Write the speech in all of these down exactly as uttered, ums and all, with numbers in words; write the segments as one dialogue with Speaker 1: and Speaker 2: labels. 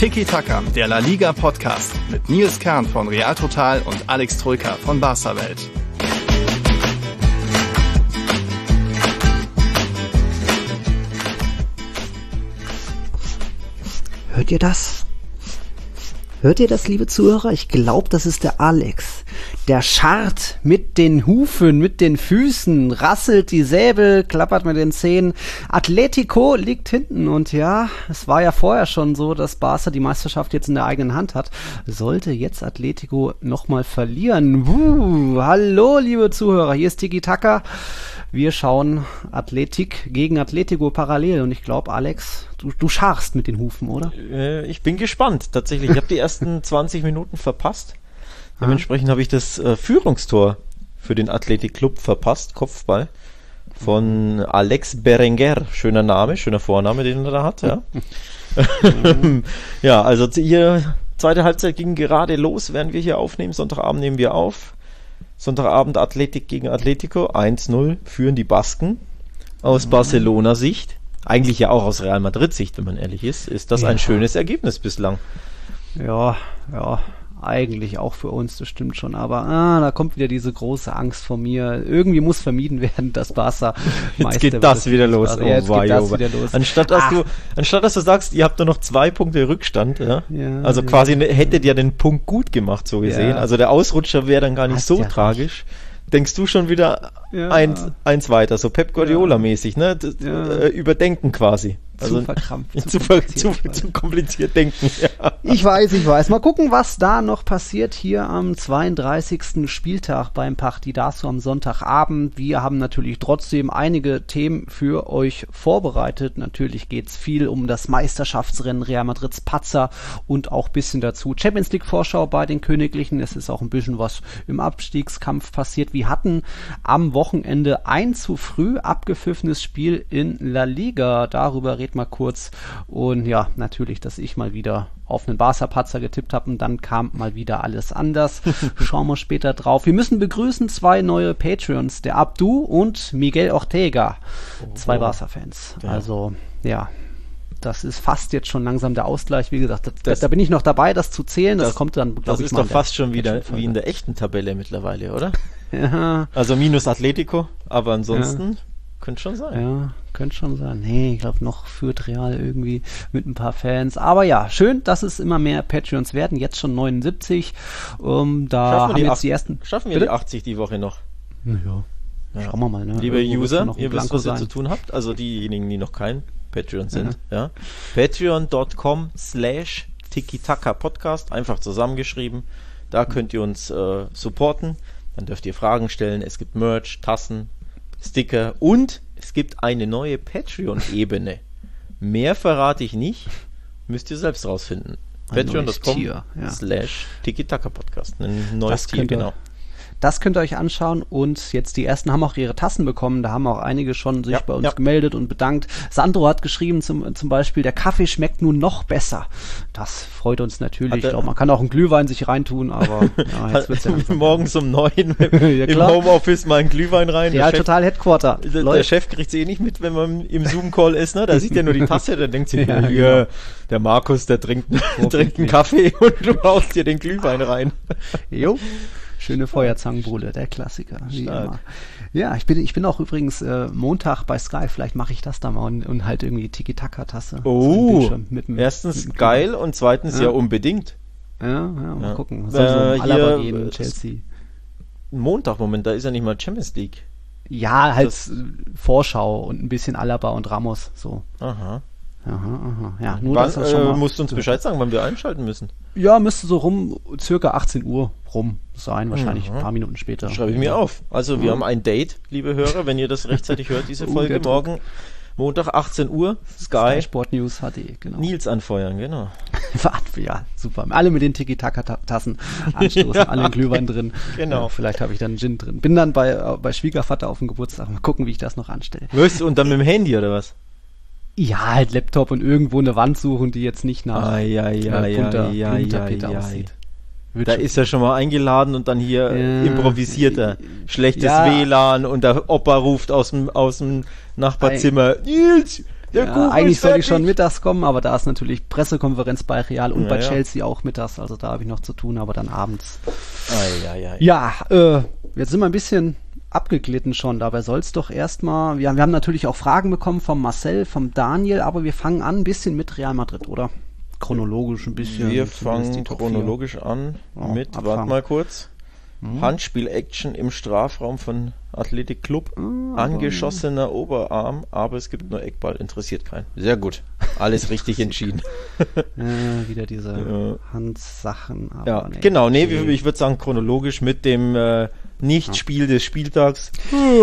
Speaker 1: Tiki Taka, der La Liga Podcast mit Nils Kern von Real Total und Alex Troika von Barca Welt.
Speaker 2: Hört ihr das? Hört ihr das, liebe Zuhörer? Ich glaube, das ist der Alex. Der scharrt mit den Hufen, mit den Füßen, rasselt die Säbel, klappert mit den Zähnen. Atletico liegt hinten und ja, es war ja vorher schon so, dass Barca die Meisterschaft jetzt in der eigenen Hand hat. Sollte jetzt Atletico nochmal verlieren. Wuh, hallo, liebe Zuhörer, hier ist Tiki Taka. Wir schauen Athletik gegen Atletico parallel und ich glaube, Alex, du, du scharrst mit den Hufen, oder?
Speaker 3: Äh, ich bin gespannt, tatsächlich. Ich habe die ersten zwanzig Minuten verpasst. Dementsprechend habe ich das äh, Führungstor für den Athletic Club verpasst, Kopfball, von Alex Berenguer. Schöner Name, schöner Vorname, den er da hat, ja. Ja, also hier, zweite Halbzeit ging gerade los, während wir hier aufnehmen. Sonntagabend nehmen wir auf. Sonntagabend Athletic gegen Atletico, eins null führen die Basken aus Barcelona-Sicht. Eigentlich ja auch aus Real Madrid-Sicht, wenn man ehrlich ist. Ist das ja ein schönes Ergebnis bislang?
Speaker 2: Ja, ja. Eigentlich auch für uns, das stimmt schon, aber ah, da kommt wieder diese große Angst vor mir. Irgendwie muss vermieden werden, dass Barca
Speaker 3: Meister Jetzt geht das wieder los. Oh, ja, jetzt geht das wieder los. Anstatt dass, du, anstatt dass du sagst, ihr habt nur noch zwei Punkte Rückstand, ja? Ja, also quasi ja. hättet ihr den Punkt gut gemacht, so gesehen. Ja. Also der Ausrutscher wäre dann gar nicht Hast so ja tragisch. Nicht. Denkst du schon wieder ja. eins, eins weiter, so Pep Guardiola-mäßig, ne? D- ja. Überdenken quasi.
Speaker 2: Also zu verkrampft.
Speaker 3: Zu, zu, kompliziert, zu, zu kompliziert denken, ja.
Speaker 2: Ich weiß, ich weiß. Mal gucken, was da noch passiert hier am zweiunddreißigsten Spieltag beim Partidazo am Sonntagabend. Wir haben natürlich trotzdem einige Themen für euch vorbereitet. Natürlich geht's viel um das Meisterschaftsrennen Real Madrids Patzer und auch ein bisschen dazu Champions League Vorschau bei den Königlichen. Es ist auch ein bisschen was im Abstiegskampf passiert. Wir hatten am Wochenende ein zu früh abgepfiffenes Spiel in La Liga. Darüber reden mal kurz und ja, natürlich, dass ich mal wieder auf einen Barca-Patzer getippt habe und dann kam mal wieder alles anders. Schauen wir später drauf. Wir müssen begrüßen zwei neue Patreons, der Abdu und Miguel Ortega, oh, zwei Barca-Fans. Ja. Also, ja, das ist fast jetzt schon langsam der Ausgleich. Wie gesagt, da, das, da bin ich noch dabei, das zu zählen. Das, das kommt dann,
Speaker 3: glaube ich, Das ist doch fast schon wieder wie in der echten Tabelle mittlerweile, oder?
Speaker 2: Ja.
Speaker 3: Also minus Atletico, aber ansonsten... Ja. Könnte schon sein.
Speaker 2: Ja, könnte schon sein. Nee, ich glaube, noch führt Real irgendwie mit ein paar Fans. Aber ja, schön, dass es immer mehr Patreons werden. Jetzt schon neunundsiebzig. Um, da
Speaker 3: schaffen
Speaker 2: haben
Speaker 3: wir
Speaker 2: jetzt
Speaker 3: acht,
Speaker 2: die ersten...
Speaker 3: Schaffen wir Bitte? Die achtzig die Woche noch?
Speaker 2: Ja. ja. Schauen wir mal. Ne?
Speaker 3: Liebe Irgendwo User, ihr wisst, was ihr zu tun habt. Also diejenigen, die noch kein Patreon sind. Ja. Ja. Patreon.com slash Tiki-Taka Podcast. Einfach zusammengeschrieben. Da könnt ihr uns äh, supporten. Dann dürft ihr Fragen stellen. Es gibt Merch, Tassen, Sticker und es gibt eine neue Patreon-Ebene. Mehr verrate ich nicht, müsst ihr selbst rausfinden. Patreon Punkt com ja. slash Tiki-Taka-Podcast. Ein neues Tier, genau.
Speaker 2: Das könnt ihr euch anschauen und jetzt die ersten haben auch ihre Tassen bekommen, da haben auch einige schon sich ja, bei uns ja. gemeldet und bedankt. Sandro hat geschrieben zum, zum Beispiel, der Kaffee schmeckt nun noch besser. Das freut uns natürlich. Ich glaube, man kann auch einen Glühwein sich reintun, aber ja, jetzt wird's ja
Speaker 3: morgens um neun ja, im Homeoffice mal einen Glühwein rein.
Speaker 2: Ja, total Headquarter.
Speaker 3: Der, der Chef kriegt es eh nicht mit, wenn man im Zoom-Call ist, ne? Da sieht er nur die Tasse, dann denkt sich, ja, ja, genau. Der Markus, der trinkt, trinkt einen Kaffee und du haust dir den Glühwein rein.
Speaker 2: Jo. Schöne Feuerzangenbowle, der Klassiker. Wie immer. Ja, ich bin, ich bin auch übrigens äh, Montag bei Sky, vielleicht mache ich das da mal und, und halt irgendwie Tiki-Taka-Tasse.
Speaker 3: Oh, mit dem, erstens mit geil und zweitens ja, ja unbedingt.
Speaker 2: Ja, ja, mal ja. gucken. Soll so um äh, Alaba gehen, Chelsea.
Speaker 3: Montag, Moment, da ist ja nicht mal Champions League.
Speaker 2: Ja, halt das Vorschau und ein bisschen Alaba und Ramos, so.
Speaker 3: Aha.
Speaker 2: Aha, aha. Ja, nur
Speaker 3: wann,
Speaker 2: dass das schon
Speaker 3: äh,
Speaker 2: mal
Speaker 3: musst du uns Bescheid sagen, wann wir einschalten müssen?
Speaker 2: Ja, müsste so rum, circa achtzehn Uhr rum sein, wahrscheinlich
Speaker 3: mhm.
Speaker 2: ein paar Minuten später.
Speaker 3: Das schreibe ich mir auf. Also wir mhm. haben ein Date, liebe Hörer, wenn ihr das rechtzeitig hört, diese Folge uh, morgen, Montag achtzehn Uhr, Sky.
Speaker 2: Sky Sport News H D, genau.
Speaker 3: Nils anfeuern, genau.
Speaker 2: Ja, super. Alle mit den Tiki-Taka-Tassen anstoßen, ja, alle Glühwein drin.
Speaker 3: Genau.
Speaker 2: Ja, vielleicht habe ich dann Gin drin. Bin dann bei, äh, bei Schwiegervater auf dem Geburtstag. Mal gucken, wie ich das noch anstelle.
Speaker 3: Wirst du und dann mit dem Handy oder was?
Speaker 2: Ja, halt Laptop und irgendwo eine Wand suchen, die jetzt nicht nach
Speaker 3: ah, ja, ja,
Speaker 2: äh, bunter,
Speaker 3: ja,
Speaker 2: Blumentapete
Speaker 3: ja, ja,
Speaker 2: aussieht.
Speaker 3: Wird da ist er schon mal eingeladen und dann hier
Speaker 2: ja,
Speaker 3: improvisierter. Schlechtes
Speaker 2: ja.
Speaker 3: W L A N und der Opa ruft aus dem, aus dem Nachbarzimmer, Nils,
Speaker 2: Ja, ja, eigentlich soll ich schon mittags kommen, aber da ist natürlich Pressekonferenz bei Real und ja, bei ja. Chelsea auch mittags, also da habe ich noch zu tun, aber dann abends.
Speaker 3: Ai, ai, ai.
Speaker 2: Ja, äh, jetzt sind wir ein bisschen abgeglitten schon, dabei soll es doch erstmal, wir, wir haben natürlich auch Fragen bekommen vom Marcel, vom Daniel, aber wir fangen an ein bisschen mit Real Madrid, oder? Chronologisch ein bisschen.
Speaker 3: Wir fangen chronologisch an ja, mit, abfangen. Warte mal kurz, hm. Handspiel-Action im Strafraum von Athletic Club, ah, angeschossener aber Oberarm, aber es gibt nur Eckball, interessiert keinen. Sehr gut, alles richtig entschieden.
Speaker 2: Ja, wieder diese ja. Handsachen. Aber
Speaker 3: ja, nee, genau, nee, okay. ich würde sagen chronologisch mit dem äh, Nichtspiel des Spieltags.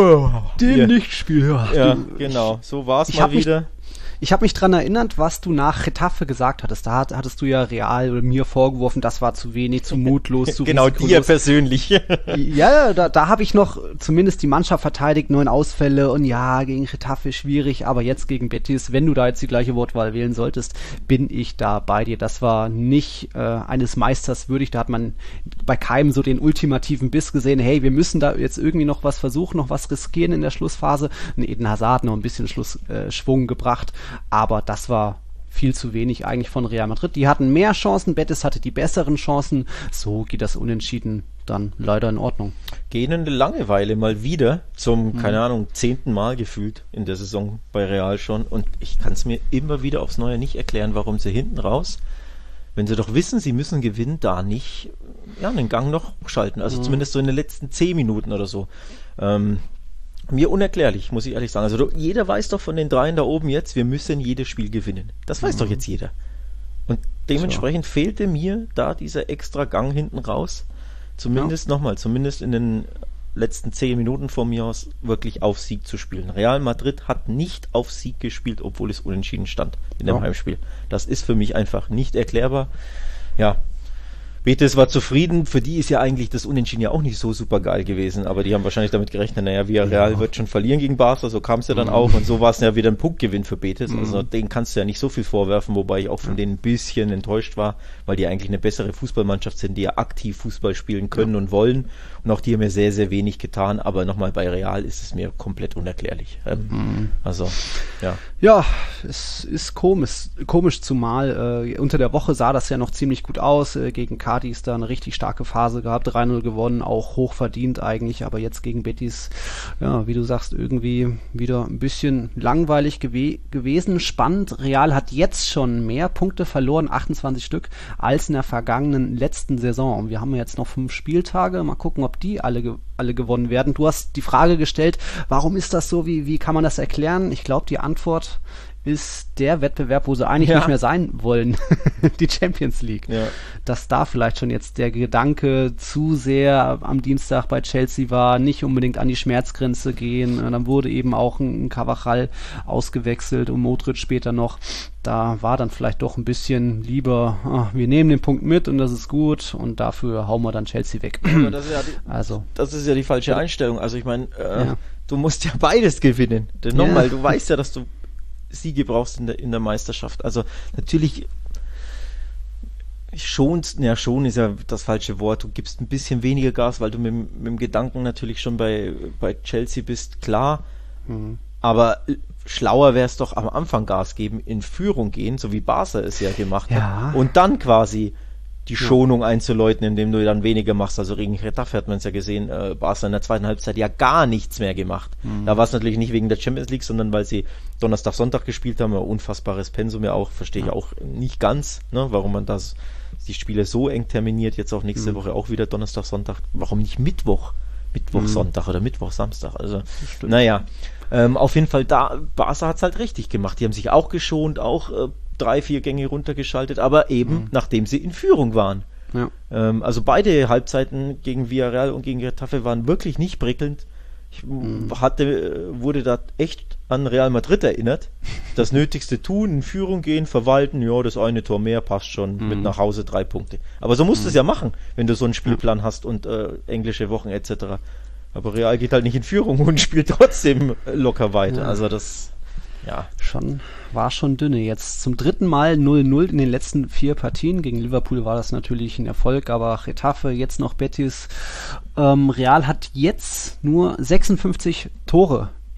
Speaker 2: Dem ja. Nichtspiel, ja.
Speaker 3: Ja, genau, so war es mal wieder.
Speaker 2: Mich, ich habe mich dran erinnert, was du nach Getafe gesagt hattest. Da hat, hattest du ja Real oder mir vorgeworfen, das war zu wenig, zu mutlos, zu
Speaker 3: genau, risikolos. Dir persönlich.
Speaker 2: Ja, da, da habe ich noch zumindest die Mannschaft verteidigt, neun Ausfälle und ja, gegen Getafe schwierig, aber jetzt gegen Betis, wenn du da jetzt die gleiche Wortwahl wählen solltest, bin ich da bei dir. Das war nicht äh, eines Meisters würdig, da hat man bei keinem so den ultimativen Biss gesehen, hey, wir müssen da jetzt irgendwie noch was versuchen, noch was riskieren in der Schlussphase. Und Eden Hazard noch ein bisschen Schlussschwung äh, gebracht. Aber das war viel zu wenig eigentlich von Real Madrid. Die hatten mehr Chancen, Betis hatte die besseren Chancen. So geht das Unentschieden dann leider in Ordnung.
Speaker 3: Gähnende Langeweile mal wieder zum, mhm. keine Ahnung, zehnten Mal gefühlt in der Saison bei Real schon. Und ich kann es mir immer wieder aufs Neue nicht erklären, warum sie hinten raus, wenn sie doch wissen, sie müssen gewinnen, da nicht ja, einen Gang noch schalten. Also mhm. zumindest so in den letzten zehn Minuten oder so. Ähm, Mir unerklärlich, muss ich ehrlich sagen. Also du, jeder weiß doch von den dreien da oben jetzt, wir müssen jedes Spiel gewinnen. Das weiß mhm. doch jetzt jeder. Und dementsprechend so. fehlte mir da dieser extra Gang hinten raus. Zumindest ja. nochmal, zumindest in den letzten zehn Minuten von mir aus wirklich auf Sieg zu spielen. Real Madrid hat nicht auf Sieg gespielt, obwohl es unentschieden stand in dem ja. Heimspiel. Das ist für mich einfach nicht erklärbar. Ja, Betis war zufrieden, für die ist ja eigentlich das Unentschieden ja auch nicht so super geil gewesen, aber die haben wahrscheinlich damit gerechnet, naja, Villarreal ja. wird schon verlieren gegen Barca, so kam es ja dann mhm. auch und so war es ja wieder ein Punktgewinn für Betis, mhm. also denen kannst du ja nicht so viel vorwerfen, wobei ich auch von denen ein bisschen enttäuscht war, weil die eigentlich eine bessere Fußballmannschaft sind, die ja aktiv Fußball spielen können ja. und wollen und auch die haben mir sehr, sehr wenig getan, aber nochmal bei Real ist es mir komplett unerklärlich. Ähm, mhm. Also, ja.
Speaker 2: Ja, es ist komisch, komisch zumal äh, unter der Woche sah das ja noch ziemlich gut aus, äh, gegen Cadiz da eine richtig starke Phase gehabt, drei null gewonnen, auch hoch verdient eigentlich, aber jetzt gegen Betis, ja, wie du sagst, irgendwie wieder ein bisschen langweilig gew- gewesen, spannend. Real hat jetzt schon mehr Punkte verloren, achtundzwanzig Stück, als in der vergangenen letzten Saison. Und wir haben jetzt noch fünf Spieltage, mal gucken, ob die alle, ge- alle gewonnen werden. Du hast die Frage gestellt, warum ist das so, wie, wie kann man das erklären? Ich glaube, die Antwort ist der Wettbewerb, wo sie eigentlich ja. nicht mehr sein wollen, die Champions League. Ja. Dass da vielleicht schon jetzt der Gedanke zu sehr am Dienstag bei Chelsea war, nicht unbedingt an die Schmerzgrenze gehen. Und dann wurde eben auch ein Carvajal ausgewechselt und Modric später noch. Da war dann vielleicht doch ein bisschen lieber, ach, wir nehmen den Punkt mit und das ist gut und dafür hauen wir dann Chelsea weg.
Speaker 3: Aber das ist ja die, also, das ist ja die falsche Einstellung. Also ich meine, äh, ja. du musst ja beides gewinnen. Denn nochmal, ja. du weißt ja, dass du Siege brauchst in der, in der Meisterschaft. Also natürlich schon, ja schon ist ja das falsche Wort, du gibst ein bisschen weniger Gas, weil du mit, mit dem Gedanken natürlich schon bei, bei Chelsea bist, klar, mhm. aber schlauer wäre es doch am Anfang Gas geben, in Führung gehen, so wie Barca es ja gemacht ja. hat und dann quasi die Schonung ja. einzuläuten, indem du dann weniger machst. Also gegen Getafe hat man es ja gesehen, äh, Barca in der zweiten Halbzeit ja gar nichts mehr gemacht. Mhm. Da war es natürlich nicht wegen der Champions League, sondern weil sie Donnerstag, Sonntag gespielt haben, ein unfassbares Pensum ja auch, verstehe ja. ich auch nicht ganz, ne, warum man das, die Spiele so eng terminiert, jetzt auch nächste mhm. Woche auch wieder Donnerstag, Sonntag, warum nicht Mittwoch? Mittwoch, mhm. Sonntag oder Mittwoch, Samstag, also naja, ähm, auf jeden Fall da, Barca hat es halt richtig gemacht, die haben sich auch geschont, auch äh, drei, vier Gänge runtergeschaltet, aber eben mhm. nachdem sie in Führung waren. Ja. Ähm, also beide Halbzeiten gegen Villarreal und gegen Getafe waren wirklich nicht prickelnd. Ich mhm. hatte, wurde da echt an Real Madrid erinnert. Das Nötigste tun, in Führung gehen, verwalten, ja, das eine Tor mehr passt schon, mhm. mit nach Hause drei Punkte. Aber so musst du es ja machen, wenn du so einen Spielplan ja. hast und äh, englische Wochen et cetera. Aber Real geht halt nicht in Führung und spielt trotzdem locker weiter. Ja. Also das... Ja,
Speaker 2: schon, war schon dünne. Jetzt zum dritten Mal null null in den letzten vier Partien. Gegen Liverpool war das natürlich ein Erfolg, aber Getafe, jetzt noch Betis. Ähm, Real hat jetzt nur sechsundfünfzig Tore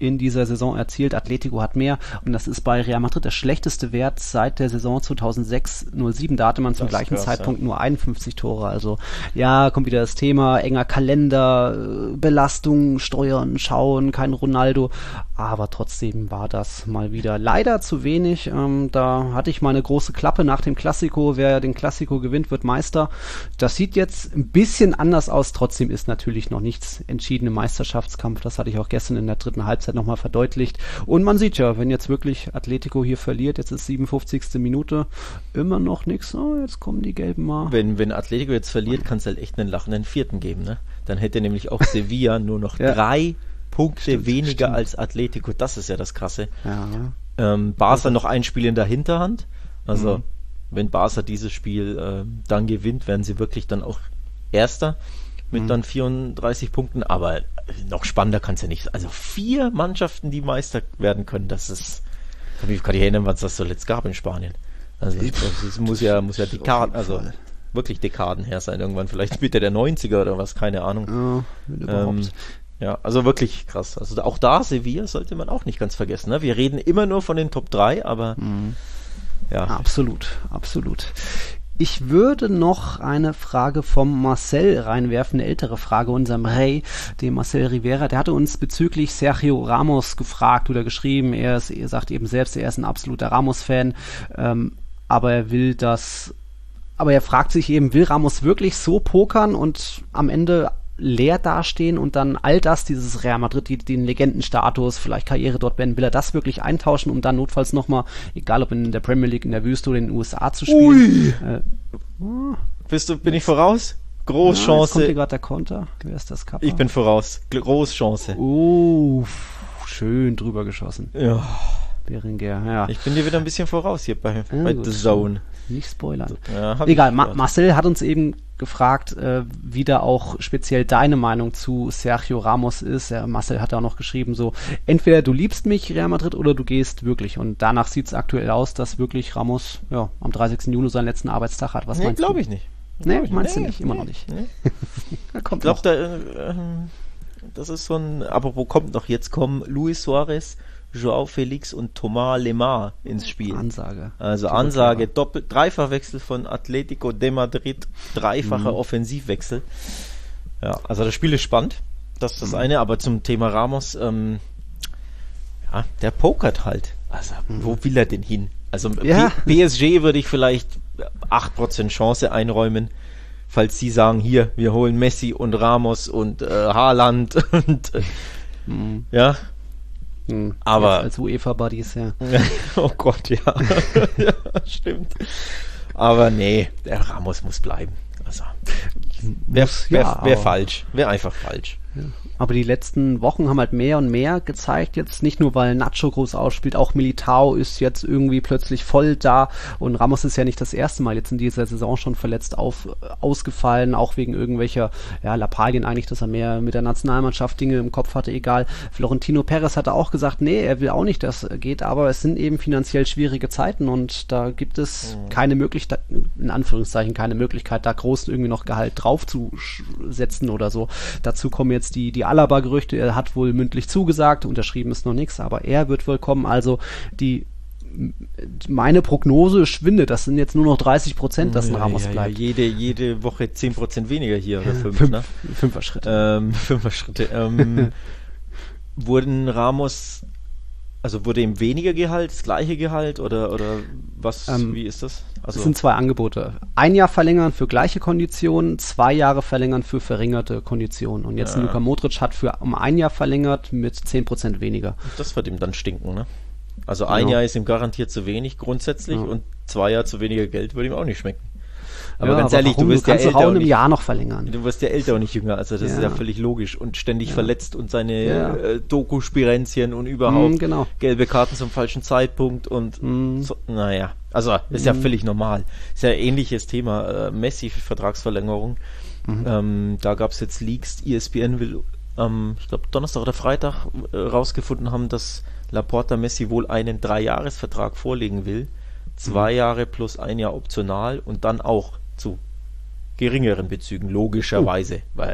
Speaker 2: in dieser Saison erzielt. Atletico hat mehr und das ist bei Real Madrid der schlechteste Wert seit der Saison zweitausendsechs null sieben. Da hatte man zum das gleichen krass, Zeitpunkt ja. nur einundfünfzig Tore. Also ja, kommt wieder das Thema, enger Kalender, Belastung, Steuern, Schauen, kein Ronaldo. Aber trotzdem war das mal wieder leider zu wenig. Ähm, da hatte ich mal eine große Klappe nach dem Klassiko. Wer den Klassiko gewinnt, wird Meister. Das sieht jetzt ein bisschen anders aus. Trotzdem ist natürlich noch nichts entschieden im Meisterschaftskampf. Das hatte ich auch gestern in der dritten Halbzeit nochmal verdeutlicht. Und man sieht ja, wenn jetzt wirklich Atletico hier verliert, jetzt ist siebenundfünfzigste Minute, immer noch nichts. Oh, jetzt kommen die Gelben mal.
Speaker 3: Wenn, wenn Atletico jetzt verliert, kann es halt echt einen lachenden Vierten geben, ne? Dann hätte nämlich auch Sevilla nur noch ja. drei Punkte stimmt, weniger stimmt. als Atletico. Das ist ja das Krasse. Ja. Ähm, Barca also, noch ein Spiel in der Hinterhand. Also, mhm. wenn Barca dieses Spiel äh, dann gewinnt, werden sie wirklich dann auch Erster mit mhm. dann vierunddreißig Punkten, aber noch spannender kann es ja nicht. Also vier Mannschaften, die Meister werden können, das ist, ich kann mich erinnern, was das zuletzt gab in Spanien. Also das muss ja, muss ja Dekaden, also wirklich Dekaden her sein, irgendwann vielleicht Mitte der neunziger oder was, keine Ahnung. Ja, ähm, ja, also wirklich krass. Also auch da, Sevilla sollte man auch nicht ganz vergessen. Ne? Wir reden immer nur von den Top drei, aber mhm. ja.
Speaker 2: Absolut, absolut. Ich würde noch eine Frage vom Marcel reinwerfen, eine ältere Frage, unserem Rey, dem Marcel Rivera. Der hatte uns bezüglich Sergio Ramos gefragt oder geschrieben. Er, ist, er sagt eben selbst, er ist ein absoluter Ramos-Fan, ähm, aber er will das, aber er fragt sich eben, will Ramos wirklich so pokern und am Ende leer dastehen und dann all das, dieses Real Madrid, die, den Legendenstatus, vielleicht Karriere dort beenden, will er das wirklich eintauschen, um dann notfalls nochmal, egal ob in der Premier League, in der Wüste oder in den U S A zu spielen. Ui. Äh,
Speaker 3: oh. Bist du, bin ich voraus? Großchance. Ja, jetzt
Speaker 2: kommt hier gerade der Konter. Wer ist das Kappa?
Speaker 3: Ich bin voraus. Großchance.
Speaker 2: Oh, schön drüber geschossen.
Speaker 3: Ja.
Speaker 2: Berenguer, ja.
Speaker 3: Ich bin dir wieder ein bisschen voraus hier bei, ja, bei The Zone.
Speaker 2: Nicht spoilern.
Speaker 3: Ja,
Speaker 2: Egal, Ma- Marcel hat uns eben gefragt, äh, wie da auch speziell deine Meinung zu Sergio Ramos ist. Ja, Marcel hat da auch noch geschrieben, so, entweder du liebst mich, Real Madrid, oder du gehst wirklich. Und danach sieht es aktuell aus, dass wirklich Ramos ja, am dreißigsten Juni seinen letzten Arbeitstag hat. Was
Speaker 3: nee,
Speaker 2: meinst du?
Speaker 3: glaube ich nicht.
Speaker 2: Nee,
Speaker 3: glaub ich
Speaker 2: meinst
Speaker 3: nee,
Speaker 2: du nicht? Immer
Speaker 3: nee,
Speaker 2: noch nicht.
Speaker 3: Nee.
Speaker 2: kommt
Speaker 3: ich glaube, da, äh, das ist so ein, apropos kommt noch, jetzt kommen Luis Suarez, Joao Felix und Thomas Lemar ins Spiel.
Speaker 2: Ansage.
Speaker 3: Also Ansage, doppelt, Dreifachwechsel von Atletico de Madrid, dreifacher mhm. Offensivwechsel. Ja, also das Spiel ist spannend, das ist das mhm. eine, aber zum Thema Ramos, ähm, ja, der pokert halt. Also, mhm. wo will er denn hin? Also ja. P S G würde ich vielleicht acht Prozent Chance einräumen, falls sie sagen, hier, wir holen Messi und Ramos und äh, Haaland und äh, mhm. ja,
Speaker 2: Hm,
Speaker 3: aber
Speaker 2: als UEFA-Buddies, ja.
Speaker 3: Oh Gott, ja. Ja, stimmt. Aber nee, der Ramos muss bleiben. Also, wäre wär, ja, wär falsch. Wäre einfach falsch.
Speaker 2: Ja. Aber die letzten Wochen haben halt mehr und mehr gezeigt jetzt, nicht nur weil Nacho groß ausspielt, auch Militao ist jetzt irgendwie plötzlich voll da und Ramos ist ja nicht das erste Mal jetzt in dieser Saison schon verletzt auf, ausgefallen, auch wegen irgendwelcher ja, Lappalien eigentlich, dass er mehr mit der Nationalmannschaft Dinge im Kopf hatte, egal. Florentino Perez hatte auch gesagt, nee, er will auch nicht, dass es geht, aber es sind eben finanziell schwierige Zeiten und da gibt es mhm. keine Möglichkeit, in Anführungszeichen keine Möglichkeit, da groß irgendwie noch Gehalt draufzusetzen oder so. Dazu kommen jetzt die, die Alaba-Gerüchte, er hat wohl mündlich zugesagt, unterschrieben ist noch nichts, aber er wird wohl kommen, also die meine Prognose schwindet, das sind jetzt nur noch dreißig Prozent, dass ein ja, Ramos
Speaker 3: ja,
Speaker 2: bleibt.
Speaker 3: Ja, jede, jede Woche zehn Prozent weniger hier, oder fünf,
Speaker 2: fünf
Speaker 3: ne?
Speaker 2: Fünfer-Schritte.
Speaker 3: Ähm, Fünfer-Schritte. Ähm, wurden Ramos, also wurde ihm weniger Gehalt, das gleiche Gehalt oder, oder was, ähm, wie ist das? Also
Speaker 2: es sind zwei Angebote. Ein Jahr verlängern für gleiche Konditionen, zwei Jahre verlängern für verringerte Konditionen. Und jetzt ja. Luka Modric hat für um ein Jahr verlängert mit zehn Prozent weniger.
Speaker 3: Das wird ihm dann stinken, ne? Also ein genau. Jahr ist ihm garantiert zu wenig grundsätzlich ja. und zwei Jahre zu weniger Geld würde ihm auch nicht schmecken. Aber ja, ganz aber ehrlich, warum? du wirst du ja älter und
Speaker 2: im Jahr noch verlängern.
Speaker 3: Du wirst ja älter und nicht jünger, also das ja. ist ja völlig logisch und ständig ja. verletzt und seine
Speaker 2: ja.
Speaker 3: äh, Doku-Spirenzien und überhaupt
Speaker 2: mm, genau.
Speaker 3: gelbe Karten zum falschen Zeitpunkt und mm. so, naja, also ist mm. ja völlig normal. Ist ja ein ähnliches Thema, äh, Messi-Vertragsverlängerung. Mm. Ähm, da gab es jetzt Leaks, E S P N will ähm, ich glaube Donnerstag oder Freitag äh, rausgefunden haben, dass Laporta Messi wohl einen Dreijahresvertrag vorlegen will. Zwei mm. Jahre plus ein Jahr optional und dann auch zu geringeren Bezügen, logischerweise, oh. weil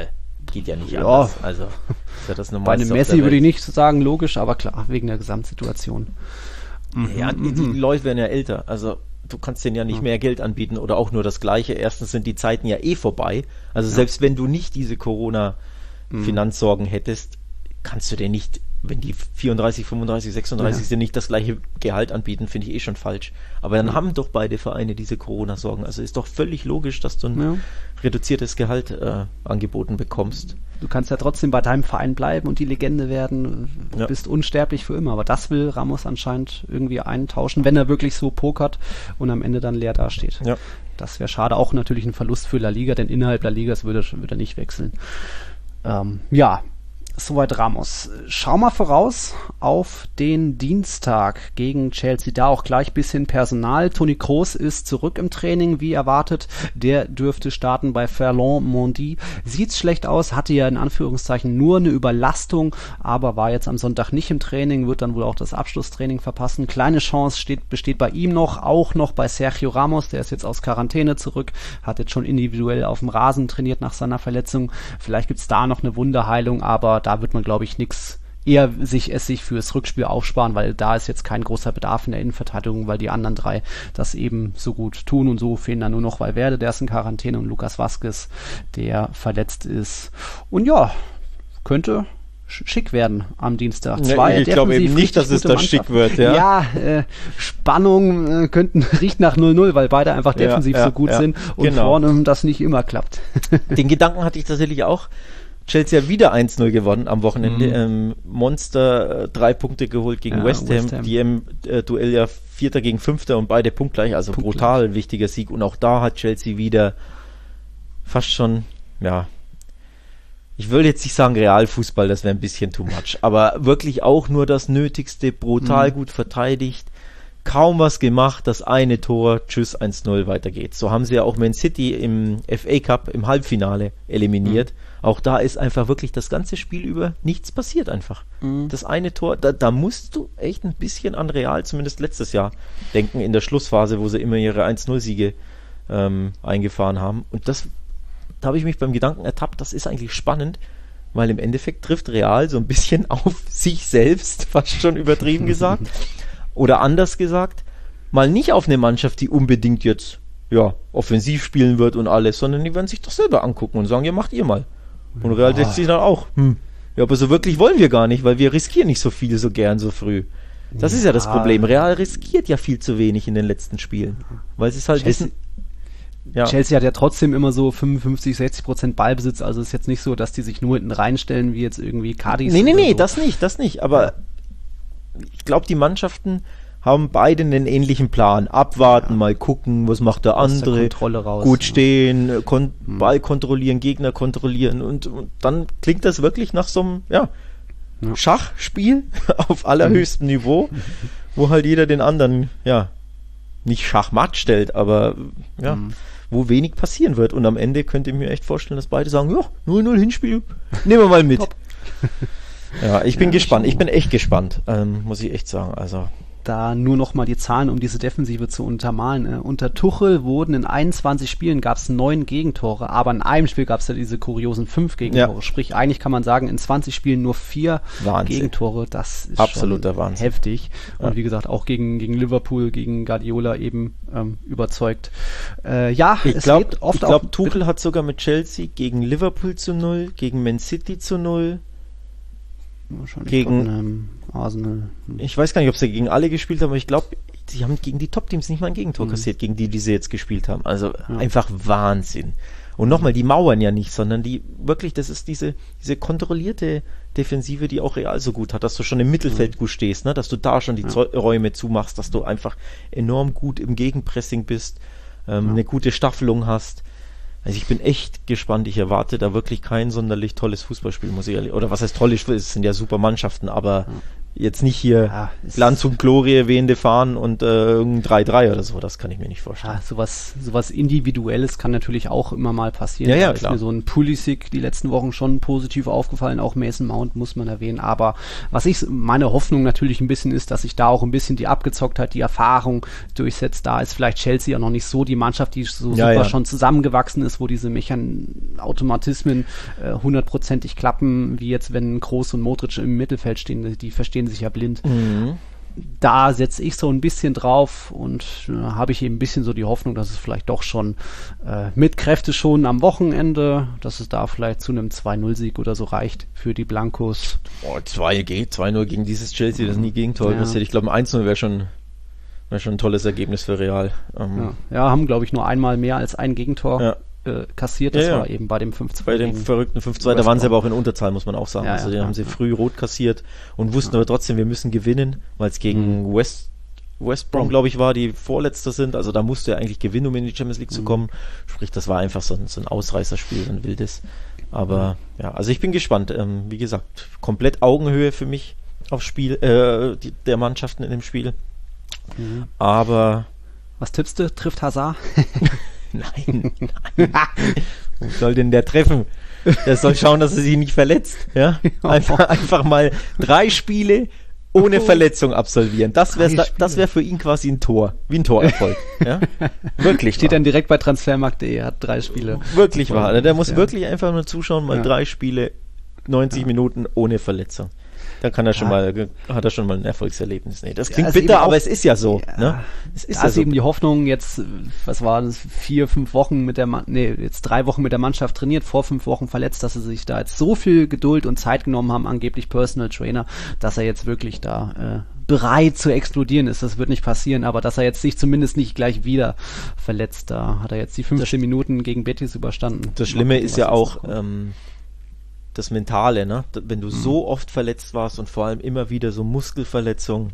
Speaker 3: geht ja nicht
Speaker 2: ja.
Speaker 3: anders. Also ist ja das
Speaker 2: Bei einem Messi würde ich nicht sagen, logisch, aber klar, wegen der Gesamtsituation.
Speaker 3: Ja, die, die Leute werden ja älter, also du kannst denen ja nicht mehr Geld anbieten oder auch nur das Gleiche. Erstens sind die Zeiten ja eh vorbei. Also ja. selbst wenn du nicht diese Corona-Finanzsorgen hättest, kannst du dir nicht, wenn die vierunddreißig, fünfunddreißig, sechsunddreißig ja. sind, nicht das gleiche Gehalt anbieten, finde ich eh schon falsch. Aber dann ja. haben doch beide Vereine diese Corona-Sorgen. Also ist doch völlig logisch, dass du ein ja. reduziertes Gehalt äh, angeboten bekommst.
Speaker 2: Du kannst ja trotzdem bei deinem Verein bleiben und die Legende werden, ja. bist unsterblich für immer. Aber das will Ramos anscheinend irgendwie eintauschen, wenn er wirklich so pokert und am Ende dann leer dasteht.
Speaker 3: Ja.
Speaker 2: Das wäre schade. Auch natürlich ein Verlust für La Liga, denn innerhalb La Ligas würde, würde er nicht wechseln. Ähm, ja, soweit Ramos. Schau mal voraus auf den Dienstag gegen Chelsea. Da auch gleich bisschen Personal. Toni Kroos ist zurück im Training, wie erwartet. Der dürfte starten bei Ferland-Mendy. Sieht schlecht aus, hatte ja in Anführungszeichen nur eine Überlastung, aber war jetzt am Sonntag nicht im Training, wird dann wohl auch das Abschlusstraining verpassen. Kleine Chance steht, besteht bei ihm noch, auch noch bei Sergio Ramos. Der ist jetzt aus Quarantäne zurück, hat jetzt schon individuell auf dem Rasen trainiert nach seiner Verletzung. Vielleicht gibt's da noch eine Wunderheilung, aber da wird man, glaube ich, nichts eher sich es sich fürs Rückspiel aufsparen, weil da ist jetzt kein großer Bedarf in der Innenverteidigung, weil die anderen drei das eben so gut tun und so fehlen dann nur noch Valverde, der ist in Quarantäne, und Lucas Vazquez, der verletzt ist. Und ja, könnte schick werden am Dienstag.
Speaker 3: Zwei ja, ich glaube eben nicht, dass es da schick wird. Ja,
Speaker 2: ja äh, Spannung äh, könnten riecht nach null null, weil beide einfach defensiv ja, ja, so gut ja, sind und genau. vorne das nicht immer klappt.
Speaker 3: Den Gedanken hatte ich tatsächlich auch. Chelsea hat wieder eins null gewonnen am Wochenende. Mhm. Ähm, Monster äh, drei Punkte geholt gegen ja, West Ham. West Ham. Die im äh, Duell ja Vierter gegen Fünfter und beide punktgleich. Also punktgleich. Brutal wichtiger Sieg. Und auch da hat Chelsea wieder fast schon, ja, ich will jetzt nicht sagen Realfußball, das wäre ein bisschen too much. Aber wirklich auch nur das Nötigste, brutal mhm. gut verteidigt. Kaum was gemacht, das eine Tor, tschüss, eins null, weiter geht's. So haben sie ja auch Man City im F A Cup im Halbfinale eliminiert. Mhm. Auch da ist einfach wirklich das ganze Spiel über nichts passiert einfach. Mhm. Das eine Tor, da, da musst du echt ein bisschen an Real, zumindest letztes Jahr, denken in der Schlussphase, wo sie immer ihre eins null Siege ähm, eingefahren haben. Und das, da habe ich mich beim Gedanken ertappt, das ist eigentlich spannend, weil im Endeffekt trifft Real so ein bisschen auf sich selbst, fast schon übertrieben gesagt. Oder anders gesagt, mal nicht auf eine Mannschaft, die unbedingt jetzt ja offensiv spielen wird und alles, sondern die werden sich doch selber angucken und sagen, ja, macht ihr mal. Und Real setzt sich dann auch, hm, ja, aber so wirklich wollen wir gar nicht, weil wir riskieren nicht so viel so gern so früh. Das ja. ist ja das Problem. Real riskiert ja viel zu wenig in den letzten Spielen, weil sie es halt
Speaker 2: Chelsea,
Speaker 3: wissen.
Speaker 2: Ja. Chelsea hat ja trotzdem immer so fünfundfünfzig, sechzig Prozent Ballbesitz, also ist jetzt nicht so, dass die sich nur hinten reinstellen, wie jetzt irgendwie Cadiz.
Speaker 3: Nee, nee, nee,
Speaker 2: so.
Speaker 3: das nicht, das nicht, aber ja. ich glaube, die Mannschaften haben beide einen ähnlichen Plan. Abwarten, ja. mal gucken, was macht der andere.
Speaker 2: Der raus,
Speaker 3: gut stehen, kon- hm. Ball kontrollieren, Gegner kontrollieren und, und dann klingt das wirklich nach so einem ja, ja. Schachspiel auf allerhöchstem hm. Niveau, wo halt jeder den anderen ja nicht Schachmatt stellt, aber ja, hm. wo wenig passieren wird. Und am Ende könnt ihr mir echt vorstellen, dass beide sagen, ja, null null Hinspiel, nehmen wir mal mit. Ja, ich bin ja, gespannt. Ich bin echt gespannt, ähm, muss ich echt sagen. Also
Speaker 2: da nur noch mal die Zahlen, um diese Defensive zu untermalen. Äh, unter Tuchel wurden in einundzwanzig Spielen gab es neun Gegentore, aber in einem Spiel gab es ja diese kuriosen fünf Gegentore. Ja. Sprich, eigentlich kann man sagen, in zwanzig Spielen nur vier Wahnsinn. Gegentore. Das ist
Speaker 3: absoluter
Speaker 2: schon
Speaker 3: Wahnsinn.
Speaker 2: Heftig. Und
Speaker 3: ja.
Speaker 2: wie gesagt, auch gegen, gegen Liverpool, gegen Guardiola eben ähm, überzeugt. Äh, ja,
Speaker 3: ich
Speaker 2: es
Speaker 3: glaub,
Speaker 2: geht oft
Speaker 3: Ich glaube, Tuchel hat sogar mit Chelsea gegen Liverpool zu null, gegen Man City zu null, gegen
Speaker 2: Tottenham, Arsenal. Hm.
Speaker 3: Ich weiß gar nicht, ob sie gegen alle gespielt haben, aber ich glaube, sie haben gegen die Top-Teams nicht mal ein Gegentor mhm. kassiert, gegen die, die sie jetzt gespielt haben. Also ja. einfach Wahnsinn. Und nochmal, die mauern ja nicht, sondern die wirklich, das ist diese, diese kontrollierte Defensive, die auch Real so gut hat, dass du schon im Mittelfeld mhm. gut stehst, ne? Dass du da schon die ja. Zo- Räume zumachst, dass du einfach enorm gut im Gegenpressing bist, ähm, ja. eine gute Staffelung hast. Also ich bin echt gespannt, ich erwarte da wirklich kein sonderlich tolles Fußballspiel, muss ich ehrlich, oder was heißt tolles, es sind ja super Mannschaften, aber ja. jetzt nicht hier
Speaker 2: ja,
Speaker 3: Glanz und Glorie wehende fahren und äh, irgendein drei drei oder so, das kann ich mir nicht vorstellen.
Speaker 2: Ja, sowas, sowas Individuelles kann natürlich auch immer mal passieren.
Speaker 3: Ja, ja,
Speaker 2: da ist
Speaker 3: klar.
Speaker 2: mir so ein Pulisic die letzten Wochen schon positiv aufgefallen, auch Mason Mount muss man erwähnen, aber was ich, meine Hoffnung natürlich ein bisschen ist, dass sich da auch ein bisschen die Abgezocktheit, die Erfahrung durchsetzt. Da ist vielleicht Chelsea ja noch nicht so die Mannschaft, die so
Speaker 3: ja,
Speaker 2: super
Speaker 3: ja.
Speaker 2: schon zusammengewachsen ist, wo diese Mechan- Automatismen äh, hundertprozentig klappen, wie jetzt, wenn Kroos und Modric im Mittelfeld stehen, die verstehen sich ja blind.
Speaker 3: Mhm.
Speaker 2: Da setze ich so ein bisschen drauf und äh, habe ich eben ein bisschen so die Hoffnung, dass es vielleicht doch schon äh, mit Kräfte schon am Wochenende, dass es da vielleicht zu einem zwei null Sieg oder so reicht für die Blancos.
Speaker 3: Oh, zwei null gegen dieses Chelsea, das nie Gegentor
Speaker 2: Ja.
Speaker 3: passiert. Ich glaube, ein eins null wäre schon, wär schon ein tolles Ergebnis für Real. Ähm,
Speaker 2: Ja, ja haben, glaube ich, nur einmal mehr als ein Gegentor
Speaker 3: Ja.
Speaker 2: äh, kassiert. Das
Speaker 3: Ja, ja.
Speaker 2: war eben bei dem fünf zwei.
Speaker 3: Bei dem
Speaker 2: gegen
Speaker 3: verrückten fünf zwei, da
Speaker 2: West
Speaker 3: waren sie
Speaker 2: Brom.
Speaker 3: aber auch in Unterzahl, muss man auch sagen.
Speaker 2: Ja,
Speaker 3: also
Speaker 2: ja,
Speaker 3: da
Speaker 2: klar,
Speaker 3: haben sie
Speaker 2: ja.
Speaker 3: früh rot kassiert und wussten aber trotzdem, wir müssen gewinnen, weil es gegen
Speaker 2: Mhm.
Speaker 3: West, West Brom,
Speaker 2: Brom.
Speaker 3: glaube ich, war, die Vorletzter sind. Also da musste er eigentlich gewinnen, um in die Champions League zu
Speaker 2: Mhm.
Speaker 3: kommen. Sprich, das war einfach so ein, so ein Ausreißerspiel, so ein wildes. Aber ja, also ich bin gespannt. Ähm, wie gesagt, komplett Augenhöhe für mich aufs Spiel, äh, die, der Mannschaften in dem Spiel.
Speaker 2: Mhm.
Speaker 3: Aber
Speaker 2: Was tippst du? Trifft Hazard?
Speaker 3: nein, nein. Wo soll denn der treffen? Der soll schauen, dass er sich nicht verletzt. Ja? Einfach, einfach mal drei Spiele ohne Verletzung absolvieren. Das wäre
Speaker 2: Drei
Speaker 3: das wär für ihn quasi ein Tor. Wie ein Torerfolg. Ja? Wirklich
Speaker 2: Steht
Speaker 3: wahr.
Speaker 2: dann direkt bei transfermarkt punkt de, hat drei Spiele.
Speaker 3: Wirklich wahr. Der muss
Speaker 2: Ja.
Speaker 3: wirklich einfach nur zuschauen, mal
Speaker 2: Ja.
Speaker 3: drei Spiele, neunzig Minuten ohne Verletzung. Dann kann er schon
Speaker 2: Ja.
Speaker 3: mal, hat er schon mal ein Erfolgserlebnis. Nee, das klingt
Speaker 2: also
Speaker 3: bitter,
Speaker 2: eben auch-
Speaker 3: aber es ist ja so.
Speaker 2: Ja.
Speaker 3: Ne? Es ist
Speaker 2: Da
Speaker 3: ja
Speaker 2: ist
Speaker 3: so.
Speaker 2: eben die Hoffnung, jetzt, was war das, vier, fünf Wochen mit der, Ma- nee, jetzt drei Wochen mit der Mannschaft trainiert, vor fünf Wochen verletzt, dass sie sich da jetzt so viel Geduld und Zeit genommen haben, angeblich Personal Trainer, dass er jetzt wirklich da äh, bereit zu explodieren ist. Das wird nicht passieren, aber dass er jetzt sich zumindest nicht gleich wieder verletzt, da hat er jetzt die fünfzehn Minuten gegen Betis überstanden.
Speaker 3: Das Schlimme
Speaker 2: Mal gucken,
Speaker 3: ist
Speaker 2: was
Speaker 3: ja
Speaker 2: jetzt
Speaker 3: auch
Speaker 2: noch kommt.
Speaker 3: ähm, das Mentale, ne? D- Wenn du so oft verletzt warst und vor allem immer wieder so Muskelverletzungen,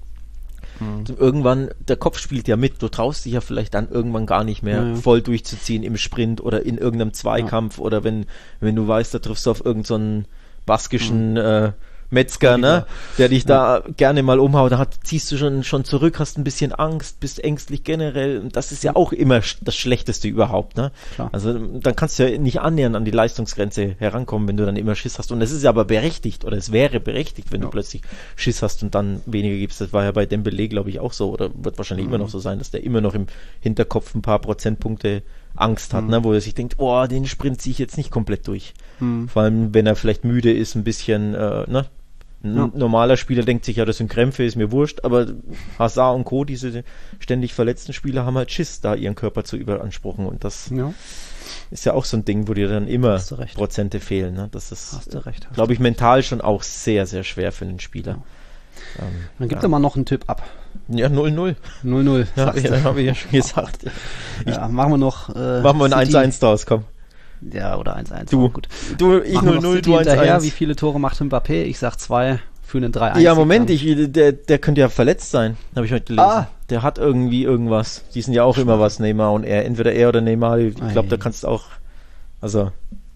Speaker 2: Mhm.
Speaker 3: irgendwann, der Kopf spielt ja mit, du traust dich ja vielleicht dann irgendwann gar nicht mehr
Speaker 2: Ja, ja.
Speaker 3: voll durchzuziehen im Sprint oder in irgendeinem Zweikampf oder wenn, wenn du weißt, da triffst du auf irgendeinen so baskischen äh, Metzger, ne, der dich da gerne mal umhaut, da hat, ziehst du schon, schon zurück, hast ein bisschen Angst, bist ängstlich generell und das ist ja auch immer sch- das Schlechteste überhaupt, ne?
Speaker 2: Klar.
Speaker 3: Also dann kannst du ja nicht annähernd an die Leistungsgrenze herankommen, wenn du dann immer Schiss hast und es ist ja aber berechtigt oder es wäre berechtigt, wenn
Speaker 2: Ja.
Speaker 3: du plötzlich Schiss hast und dann weniger gibst. Das war ja bei Dembele, glaube ich, auch so oder wird wahrscheinlich
Speaker 2: Mhm.
Speaker 3: immer noch so sein, dass der immer noch im Hinterkopf ein paar Prozentpunkte Angst hat,
Speaker 2: Mhm.
Speaker 3: ne, wo er sich denkt, oh, den Sprint ziehe ich jetzt nicht komplett durch.
Speaker 2: Mhm.
Speaker 3: Vor allem, wenn er vielleicht müde ist, ein bisschen, äh, ne? Ein
Speaker 2: Ja.
Speaker 3: normaler Spieler denkt sich, ja, das sind Krämpfe, ist mir wurscht, aber Hazard und Co., diese ständig verletzten Spieler, haben halt Schiss, da ihren Körper zu überanspruchen und das
Speaker 2: Ja,
Speaker 3: ist ja auch so ein Ding, wo dir dann immer
Speaker 2: Hast du recht.
Speaker 3: Prozente fehlen, ne? Das ist,
Speaker 2: hast du recht. hast
Speaker 3: glaube
Speaker 2: du
Speaker 3: ich, mental schon auch sehr, sehr schwer für einen Spieler. Ähm,
Speaker 2: Dann gib
Speaker 3: ja.
Speaker 2: doch mal noch einen Tipp ab.
Speaker 3: Ja, null null.
Speaker 2: null null,
Speaker 3: Ja,
Speaker 2: sagst
Speaker 3: ja,
Speaker 2: du.
Speaker 3: habe ich ja schon gesagt.
Speaker 2: Ja, machen wir noch äh,
Speaker 3: Machen wir ein eins
Speaker 2: City-
Speaker 3: eins draus, komm.
Speaker 2: Ja, oder eins eins.
Speaker 3: Du,
Speaker 2: auch gut.
Speaker 3: du, ich
Speaker 2: Machen wir
Speaker 3: null
Speaker 2: noch
Speaker 3: null,
Speaker 2: City
Speaker 3: du eins
Speaker 2: hinterher.
Speaker 3: eins.
Speaker 2: Wie viele Tore macht Mbappé? Ich sag zwei für einen drei eins.
Speaker 3: Ja, Moment, ich, der, der könnte ja verletzt sein, habe ich heute gelesen.
Speaker 2: Ah.
Speaker 3: Der hat irgendwie irgendwas. Die sind ja auch immer was, Neymar und er. Entweder er oder Neymar. Ich glaube, da
Speaker 2: Ei.
Speaker 3: kannst du auch, also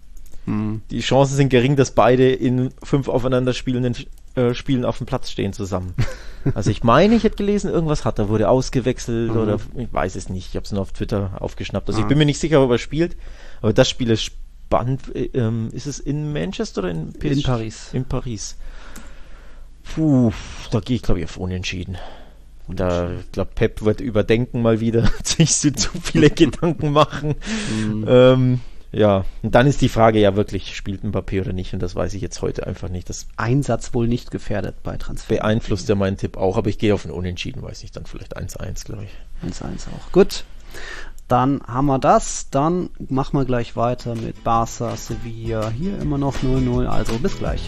Speaker 2: Hm.
Speaker 3: die Chancen sind gering, dass beide in fünf aufeinander spielenden äh, Spielen auf dem Platz stehen zusammen. Also ich meine, ich hätte gelesen, irgendwas hat er, wurde ausgewechselt
Speaker 2: Mhm.
Speaker 3: oder ich weiß es nicht. Ich habe es nur auf Twitter aufgeschnappt. Also
Speaker 2: Ah.
Speaker 3: ich bin mir nicht sicher, ob er spielt, aber das Spiel ist spannend. Äh, Ähm, ist es in Manchester oder in P S G?
Speaker 2: In Paris.
Speaker 3: In Paris. Puh, da gehe ich glaube ich auf Unentschieden. Und da, ich glaube, Pep wird überdenken mal wieder, sich so zu viele Gedanken machen.
Speaker 2: Mhm.
Speaker 3: Ähm, ja, und dann ist die Frage ja wirklich, spielt Mbappé oder nicht? Und das weiß ich jetzt heute einfach nicht. Das
Speaker 2: Einsatz wohl nicht gefährdet bei Transfer.
Speaker 3: beeinflusst ja meinen Tipp auch, aber ich gehe auf ein Unentschieden, weiß nicht, dann vielleicht eins eins, glaube ich.
Speaker 2: eins eins auch. Gut. Dann haben wir das. Dann machen wir gleich weiter mit Barca, Sevilla. Hier immer noch null null. Also bis gleich.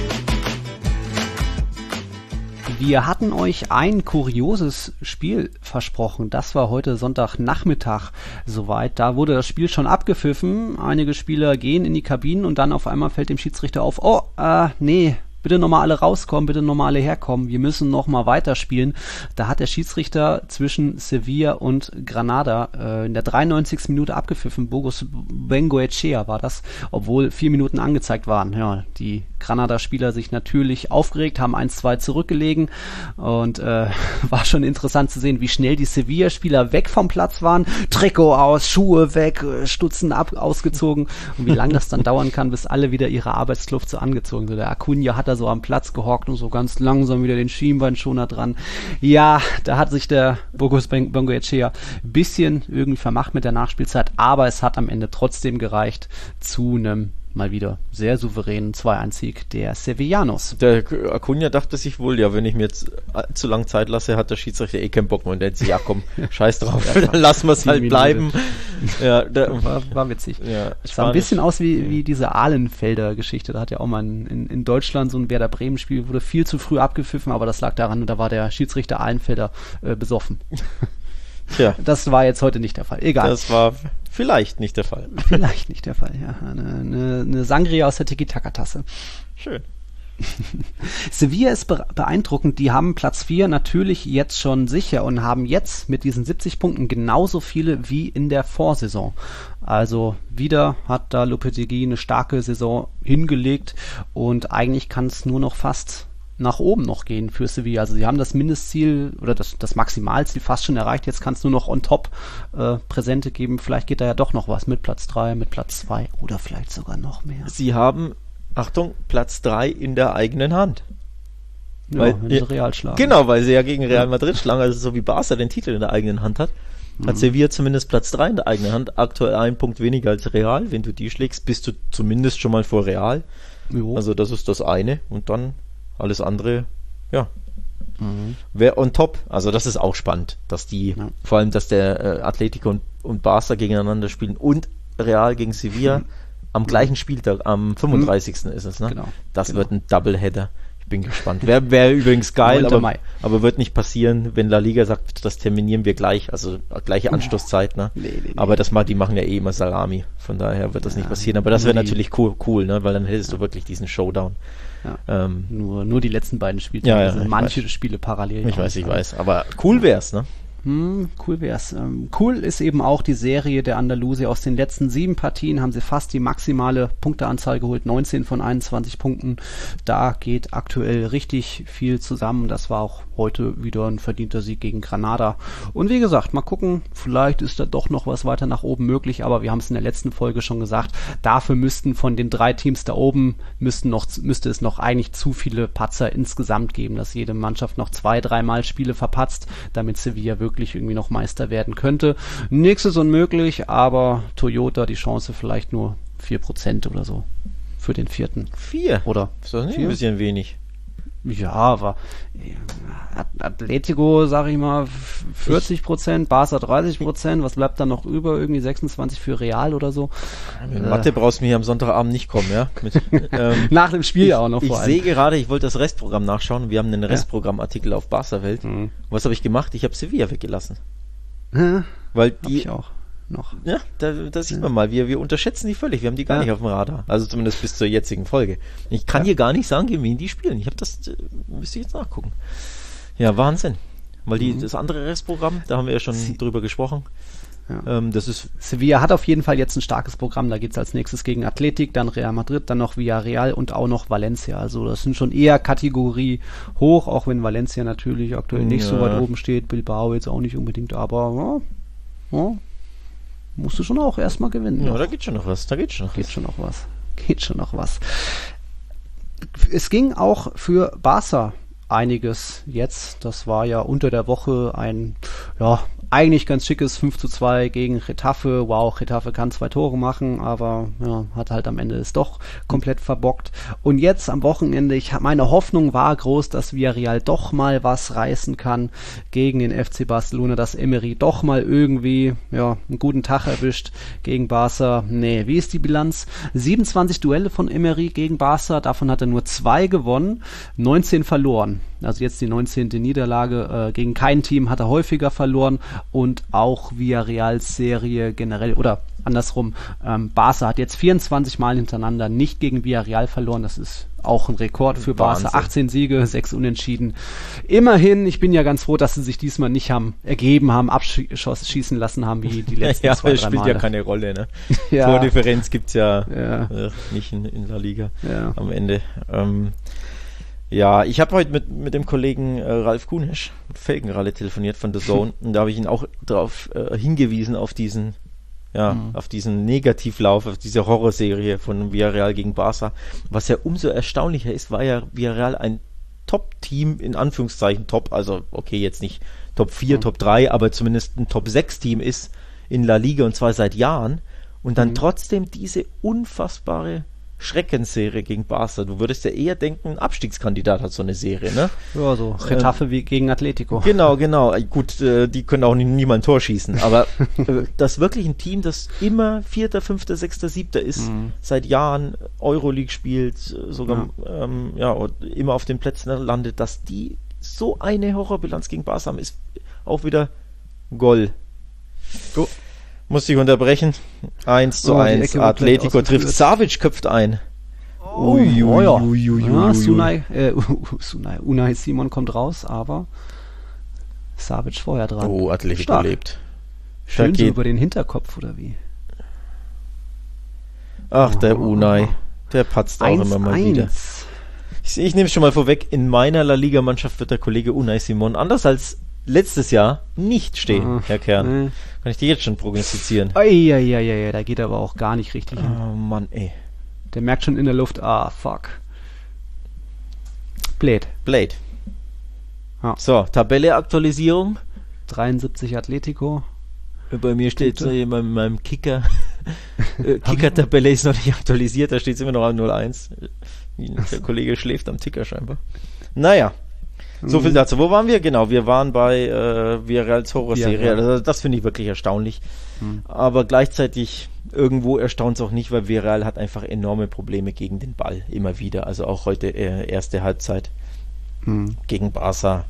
Speaker 2: Wir hatten euch ein kurioses Spiel versprochen. Das war heute Sonntagnachmittag soweit. Da wurde das Spiel schon abgepfiffen. Einige Spieler gehen in die Kabinen und dann auf einmal fällt dem Schiedsrichter auf, oh, äh, nee, bitte nochmal alle rauskommen, bitte nochmal alle herkommen, wir müssen nochmal weiterspielen. Da hat der Schiedsrichter zwischen Sevilla und Granada äh, in der dreiundneunzigsten Minute abgepfiffen. Burgos Bengoechea war das, obwohl vier Minuten angezeigt waren. Ja, die Granada-Spieler sich natürlich aufgeregt, haben eins zwei zurückgelegen und äh, war schon interessant zu sehen, wie schnell die Sevilla-Spieler weg vom Platz waren. Trikot aus, Schuhe weg, Stutzen ab, ausgezogen und wie lange das dann dauern kann, bis alle wieder ihre Arbeitskluft so angezogen sind. Der Acuna hat da so am Platz gehockt und so ganz langsam wieder den Schienbeinschoner dran. Ja, da hat sich der Burgos Bengoechea ein bisschen irgendwie vermacht mit der Nachspielzeit, aber es hat am Ende trotzdem gereicht zu einem mal wieder sehr souveränen zwei eins Sieg der Sevillanos.
Speaker 3: Der Acuna dachte sich wohl, ja, wenn ich mir jetzt zu lange Zeit lasse, hat der Schiedsrichter eh keinen Bock mehr. Und der hat sich, ja komm, scheiß drauf, dann lassen wir es halt bleiben. Ja, der,
Speaker 2: war, war witzig.
Speaker 3: Ja,
Speaker 2: es sah ein bisschen aus wie, wie diese Ahlenfelder Geschichte. Da hat ja auch mal in, in Deutschland so ein Werder Bremen Spiel, wurde viel zu früh abgepfiffen, aber das lag daran, da war der Schiedsrichter Ahlenfelder äh, besoffen.
Speaker 3: Tja.
Speaker 2: Das war jetzt heute nicht der Fall. Egal.
Speaker 3: Das war vielleicht nicht der Fall.
Speaker 2: Vielleicht nicht der Fall, ja. Eine, eine, eine Sangria aus der Tiki-Taka-Tasse.
Speaker 3: Schön.
Speaker 2: Sevilla ist beeindruckend. Die haben Platz vier natürlich jetzt schon sicher und haben jetzt mit diesen siebzig Punkten genauso viele wie in der Vorsaison. Also wieder hat da Lopetegui eine starke Saison hingelegt und eigentlich kann es nur noch fast nach oben noch gehen für Sevilla. Also sie haben das Mindestziel oder das, das Maximalziel fast schon erreicht. Jetzt kann es nur noch on top äh, Präsente geben. Vielleicht geht da ja doch noch was mit Platz drei, mit Platz zwei oder vielleicht sogar noch mehr.
Speaker 3: Sie haben, Achtung, Platz drei in der eigenen Hand.
Speaker 2: Ja,
Speaker 3: weil,
Speaker 2: wenn sie Real schlagen.
Speaker 3: Genau, weil sie ja gegen Real Madrid schlagen, also so wie Barca den Titel in der eigenen Hand hat, mhm. hat Sevilla zumindest Platz drei in der eigenen Hand. Aktuell ein Punkt weniger als Real. Wenn du die schlägst, bist du zumindest schon mal vor Real. Jo. Also das ist das eine. Und dann alles andere, ja, mhm. wäre on top. Also das ist auch spannend, dass die, ja. vor allem, dass der äh, Atletico und, und Barca gegeneinander spielen und Real gegen Sevilla mhm. am gleichen Spieltag, am fünfunddreißigsten Mhm. ist es, ne?
Speaker 2: Genau.
Speaker 3: Das
Speaker 2: genau.
Speaker 3: wird ein Doubleheader. Ich bin gespannt. Wäre wär übrigens geil, aber, aber wird nicht passieren, wenn La Liga sagt, das terminieren wir gleich, also gleiche Anstoßzeit, ne? Nee, nee, nee. Aber das mal, die machen ja eh immer Salami, von daher wird das ja, nicht passieren. Aber das wäre natürlich cool, cool, ne? Weil dann hättest ja. du wirklich diesen Showdown.
Speaker 2: Ja. Ähm, nur, nur die letzten beiden Spiele,
Speaker 3: ja, ja,
Speaker 2: also manche weiß. Spiele parallel.
Speaker 3: Ich weiß, ich weiß, aber cool wär's, ne?
Speaker 2: Hm, cool wär's. Ähm, cool ist eben auch die Serie der Andalusier. Aus den letzten sieben Partien haben sie fast die maximale Punkteanzahl geholt, neunzehn von einundzwanzig Punkten. Da geht aktuell richtig viel zusammen. Das war auch heute wieder ein verdienter Sieg gegen Granada. Und wie gesagt, mal gucken, vielleicht ist da doch noch was weiter nach oben möglich, aber wir haben es in der letzten Folge schon gesagt, dafür müssten von den drei Teams da oben, müssten noch, müsste es noch eigentlich zu viele Patzer insgesamt geben, dass jede Mannschaft noch zwei, dreimal Spiele verpatzt, damit Sevilla wirklich wirklich irgendwie noch Meister werden könnte. Nichts ist unmöglich, aber Toyota die Chance vielleicht nur vier Prozent oder so für den vierten.
Speaker 3: Vier?
Speaker 2: Oder?
Speaker 3: Ist das nicht ein bisschen wenig?
Speaker 2: Ja, aber Atletico, sag ich mal, vierzig Prozent, Barca dreißig Prozent, was bleibt dann noch über? Irgendwie sechsundzwanzig für Real oder so?
Speaker 3: Mit Mathe äh. brauchst du mir hier am Sonntagabend nicht kommen, ja? Mit,
Speaker 2: ähm, Nach dem Spiel
Speaker 3: ich,
Speaker 2: auch noch
Speaker 3: ich
Speaker 2: vor allem.
Speaker 3: Ich sehe gerade, ich wollte das Restprogramm nachschauen. Wir haben einen Restprogrammartikel auf Barca-Welt. Mhm. Was habe ich gemacht? Ich habe Sevilla weggelassen.
Speaker 2: Ja,
Speaker 3: weil die
Speaker 2: ich auch. Noch.
Speaker 3: Ja, da, da sieht ja. man mal, wir, wir unterschätzen die völlig, wir haben die gar ja. nicht auf dem Radar, also zumindest bis zur jetzigen Folge. Ich kann ja. hier gar nicht sagen, gegen wen die spielen, ich habe das, äh, müsste ich jetzt nachgucken. Ja, Wahnsinn, weil die, mhm. das andere Restprogramm, da haben wir ja schon Sie- drüber gesprochen, ja. ähm, das ist...
Speaker 2: Sevilla hat auf jeden Fall jetzt ein starkes Programm, da geht es als nächstes gegen Athletic, dann Real Madrid, dann noch Villarreal und auch noch Valencia, also das sind schon eher Kategorie hoch, auch wenn Valencia natürlich aktuell nicht ja. so weit oben steht, Bilbao jetzt auch nicht unbedingt, aber ja, ja. musst du schon auch erstmal gewinnen.
Speaker 3: Ja, noch. da geht schon noch was. Da geht schon noch
Speaker 2: geht
Speaker 3: was.
Speaker 2: schon noch was. Geht schon noch was. Es ging auch für Barca einiges jetzt. Das war ja unter der Woche ein, ja, eigentlich ganz schickes fünf zu zwei gegen Getafe. Wow, Getafe kann zwei Tore machen, aber ja, hat halt am Ende es doch komplett verbockt. Und jetzt am Wochenende, ich meine Hoffnung war groß, dass Villarreal doch mal was reißen kann gegen den F C Barcelona, dass Emery doch mal irgendwie ja einen guten Tag erwischt gegen Barca. Nee, wie ist die Bilanz? siebenundzwanzig Duelle von Emery gegen Barca, davon hat er nur zwei gewonnen, neunzehn verloren. Also jetzt die neunzehnte Niederlage. Äh, gegen kein Team hat er häufiger verloren und auch Villarreals Serie generell, oder andersrum. Ähm, Barca hat jetzt vierundzwanzig Mal hintereinander nicht gegen Villarreal verloren. Das ist auch ein Rekord für Barca.
Speaker 3: Wahnsinn.
Speaker 2: achtzehn Siege, sechs Unentschieden. Immerhin, ich bin ja ganz froh, dass sie sich diesmal nicht haben ergeben haben, abschießen lassen haben, wie die letzten
Speaker 3: ja,
Speaker 2: zwei,
Speaker 3: das
Speaker 2: drei
Speaker 3: spielt
Speaker 2: Male.
Speaker 3: ja keine Rolle, ne?
Speaker 2: Ja.
Speaker 3: Tordifferenz gibt's ja,
Speaker 2: Ja.
Speaker 3: Äh, nicht in, in La Liga
Speaker 2: Ja.
Speaker 3: am Ende. Ähm, ja, ich habe heute mit, mit dem Kollegen äh, Ralf Kunesch, Felgenralle, telefoniert von The Zone und da habe ich ihn auch darauf äh, hingewiesen, auf diesen ja,
Speaker 2: Mhm.
Speaker 3: auf diesen Negativlauf, auf diese Horrorserie von Villarreal gegen Barca. Was ja umso erstaunlicher ist, war ja Villarreal ein Top-Team, in Anführungszeichen Top, also okay, jetzt nicht Top vier,
Speaker 2: Mhm.
Speaker 3: Top drei, aber zumindest ein Top sechs Team ist in La Liga und zwar seit Jahren und dann
Speaker 2: Mhm.
Speaker 3: trotzdem diese unfassbare Schreckensserie gegen Barca. Du würdest ja eher denken, ein Abstiegskandidat hat so eine Serie, ne?
Speaker 2: Ja, so Getafe wie gegen Atletico.
Speaker 3: Genau, genau. Gut, äh, die können auch nie, niemand ein Tor schießen, aber äh, das ist wirklich ein Team, das immer Vierter, Fünfter, Sechster, Siebter ist,
Speaker 2: Mhm.
Speaker 3: seit Jahren Euroleague spielt, äh, sogar ja. Ähm, ja, und immer auf den Plätzen landet, dass die so eine Horrorbilanz gegen Barca haben, ist auch wieder Goal.
Speaker 2: Oh.
Speaker 3: Musste ich unterbrechen. eins zu
Speaker 2: Oh, die
Speaker 3: eins.
Speaker 2: Ecke wird
Speaker 3: Atletico
Speaker 2: gleich
Speaker 3: trifft.
Speaker 2: ausgeführt.
Speaker 3: Savic köpft ein.
Speaker 2: Oh,
Speaker 3: Ui, ui,
Speaker 2: oh ja.
Speaker 3: ui, ui,
Speaker 2: ja
Speaker 3: ui,
Speaker 2: Sunai, äh, Sunai, Unai Simon kommt raus, aber Savic vorher dran.
Speaker 3: Oh, Atletico
Speaker 2: Stark.
Speaker 3: lebt.
Speaker 2: Schön
Speaker 3: Da
Speaker 2: so
Speaker 3: geht-
Speaker 2: über den Hinterkopf, oder wie?
Speaker 3: Ach, der
Speaker 2: Oh.
Speaker 3: Unai. Der patzt auch immer mal wieder.
Speaker 2: eins.
Speaker 3: Ich, ich nehme es schon mal vorweg, in meiner La Liga-Mannschaft wird der Kollege Unai Simon anders als letztes Jahr nicht stehen,
Speaker 2: Ah,
Speaker 3: Herr Kern.
Speaker 2: nee.
Speaker 3: Kann ich dir jetzt schon prognostizieren?
Speaker 2: Eieieiei, da geht er aber auch gar nicht richtig hin.
Speaker 3: Oh Mann, ey.
Speaker 2: Der merkt schon in der Luft, ah, fuck. Blöd.
Speaker 3: Blade.
Speaker 2: Ja.
Speaker 3: So, Tabelle-Aktualisierung.
Speaker 2: dreiundsiebzig Atletico.
Speaker 3: Bei mir steht so
Speaker 2: Punkte.
Speaker 3: in meinem, meinem Kicker. äh, Kicker-Tabelle ist noch nicht aktualisiert, da steht es immer noch an null eins. Der Kollege schläft am Ticker scheinbar. Naja, so viel dazu. Wo waren wir? Genau, wir waren bei äh, Villarreals Horrorserie.
Speaker 2: Villarreal.
Speaker 3: Also, das finde ich wirklich erstaunlich.
Speaker 2: Hm.
Speaker 3: Aber gleichzeitig irgendwo erstaunt es auch nicht, weil Villarreal hat einfach enorme Probleme gegen den Ball. Immer wieder. Also auch heute äh, erste Halbzeit
Speaker 2: Hm.
Speaker 3: gegen Barca.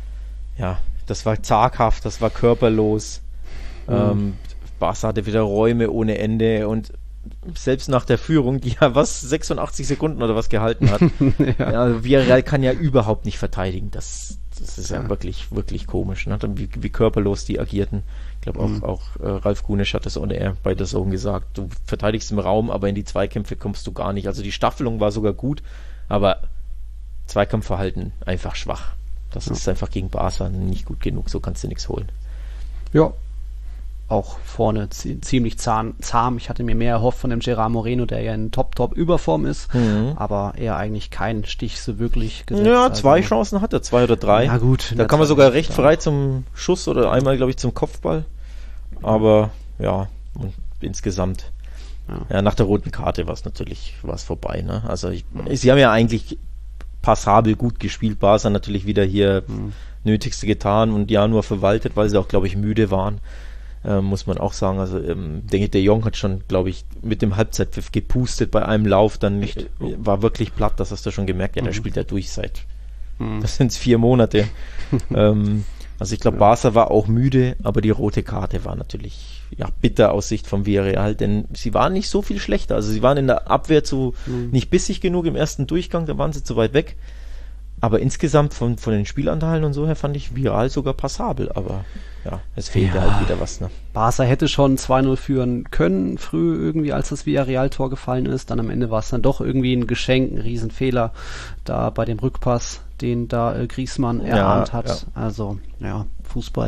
Speaker 3: Ja, das war zaghaft, das war körperlos.
Speaker 2: Mhm.
Speaker 3: Ähm, Barca hatte wieder Räume ohne Ende und selbst nach der Führung, die ja was, sechsundachtzig Sekunden oder was gehalten hat,
Speaker 2: ja.
Speaker 3: ja, Villarreal kann ja überhaupt nicht verteidigen. Das, das ist ja,
Speaker 2: Ja.
Speaker 3: wirklich, wirklich komisch, ne? wie, wie körperlos die agierten. Ich glaube auch,
Speaker 2: Mhm.
Speaker 3: auch äh, Ralf Kunesch hat das ohne er bei der Zone gesagt. Du verteidigst im Raum, aber in die Zweikämpfe kommst du gar nicht. Also die Staffelung war sogar gut, aber Zweikampfverhalten einfach schwach. Das
Speaker 2: Ja.
Speaker 3: ist einfach gegen Barca nicht gut genug, so kannst du nichts holen.
Speaker 2: Ja. Auch vorne zie- ziemlich zahm, zahm. Ich hatte mir mehr erhofft von dem Gerard Moreno, der ja in Top-Top-Überform ist,
Speaker 3: Mhm.
Speaker 2: aber er eigentlich keinen Stich so wirklich gesetzt.
Speaker 3: Ja, zwei
Speaker 2: also,
Speaker 3: Chancen hat er, zwei oder drei.
Speaker 2: Na gut. in
Speaker 3: Da
Speaker 2: der
Speaker 3: kann man
Speaker 2: zweiten
Speaker 3: sogar recht
Speaker 2: Halbzeit.
Speaker 3: frei zum Schuss oder einmal, glaube ich, zum Kopfball. Aber ja, und insgesamt,
Speaker 2: Ja.
Speaker 3: ja, nach der roten Karte war es natürlich war's vorbei. Ne? Also ich, sie haben ja eigentlich passabel gut gespielt. Barca natürlich wieder hier
Speaker 2: Mhm.
Speaker 3: Nötigste getan und ja nur verwaltet, weil sie auch, glaube ich, müde waren. Ähm, muss man auch sagen. Also ähm, der, der Jong hat schon, glaube ich, mit dem Halbzeitpfiff gepustet bei einem Lauf. Dann
Speaker 2: Echt?
Speaker 3: war wirklich platt, das hast du schon gemerkt. Ja, der
Speaker 2: Mhm.
Speaker 3: spielt ja durch seit
Speaker 2: Mhm.
Speaker 3: das sind vier Monate. ähm, also ich glaube,
Speaker 2: Ja.
Speaker 3: Barca war auch müde, aber die rote Karte war natürlich ja, bitter aus Sicht von Villarreal, denn sie waren nicht so viel schlechter. Also sie waren in der Abwehr zu
Speaker 2: Mhm.
Speaker 3: nicht bissig genug im ersten Durchgang, da waren sie zu weit weg. Aber insgesamt von, von den Spielanteilen und so her fand ich Villarreal sogar passabel. Aber ja, es fehlte
Speaker 2: Ja.
Speaker 3: halt wieder was. Ne?
Speaker 2: Barca hätte schon zwei null führen können, früh irgendwie, als das Villarreal-Tor gefallen ist. Dann am Ende war es dann doch irgendwie ein Geschenk, ein Riesenfehler da bei dem Rückpass, den da äh, Griezmann erahnt hat.
Speaker 3: ja.
Speaker 2: Also, ja, Fußball.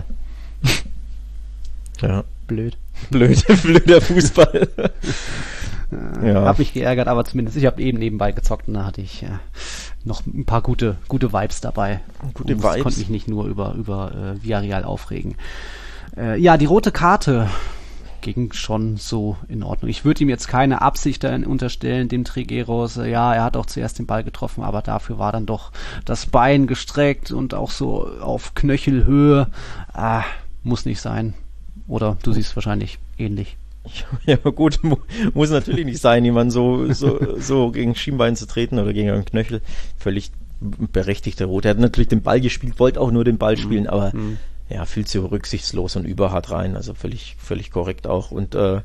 Speaker 3: Ja.
Speaker 2: Blöd.
Speaker 3: Blöd, blöder Fußball.
Speaker 2: Äh,
Speaker 3: Ja.
Speaker 2: Hab mich geärgert, aber zumindest, ich habe eben nebenbei gezockt und da hatte ich äh, noch ein paar gute, gute Vibes dabei.
Speaker 3: Gute
Speaker 2: und
Speaker 3: Vibes.
Speaker 2: konnte mich nicht nur über, über äh, Villarreal aufregen. Äh, ja, die rote Karte ging schon so in Ordnung. Ich würde ihm jetzt keine Absicht darin unterstellen, dem Trigueros. Äh, ja, er hat auch zuerst den Ball getroffen, aber dafür war dann doch das Bein gestreckt und auch so auf Knöchelhöhe. Ah, muss nicht sein. Oder du siehst wahrscheinlich ähnlich.
Speaker 3: Ja, aber gut, mu muss natürlich nicht sein, jemand so, so, so gegen Schienbein zu treten oder gegen einen Knöchel. Völlig berechtigter Rot. Er hat natürlich den Ball gespielt, wollte auch nur den Ball spielen, aber
Speaker 2: Mhm.
Speaker 3: ja, viel zu rücksichtslos und überhart rein. Also völlig, völlig korrekt auch. Und äh,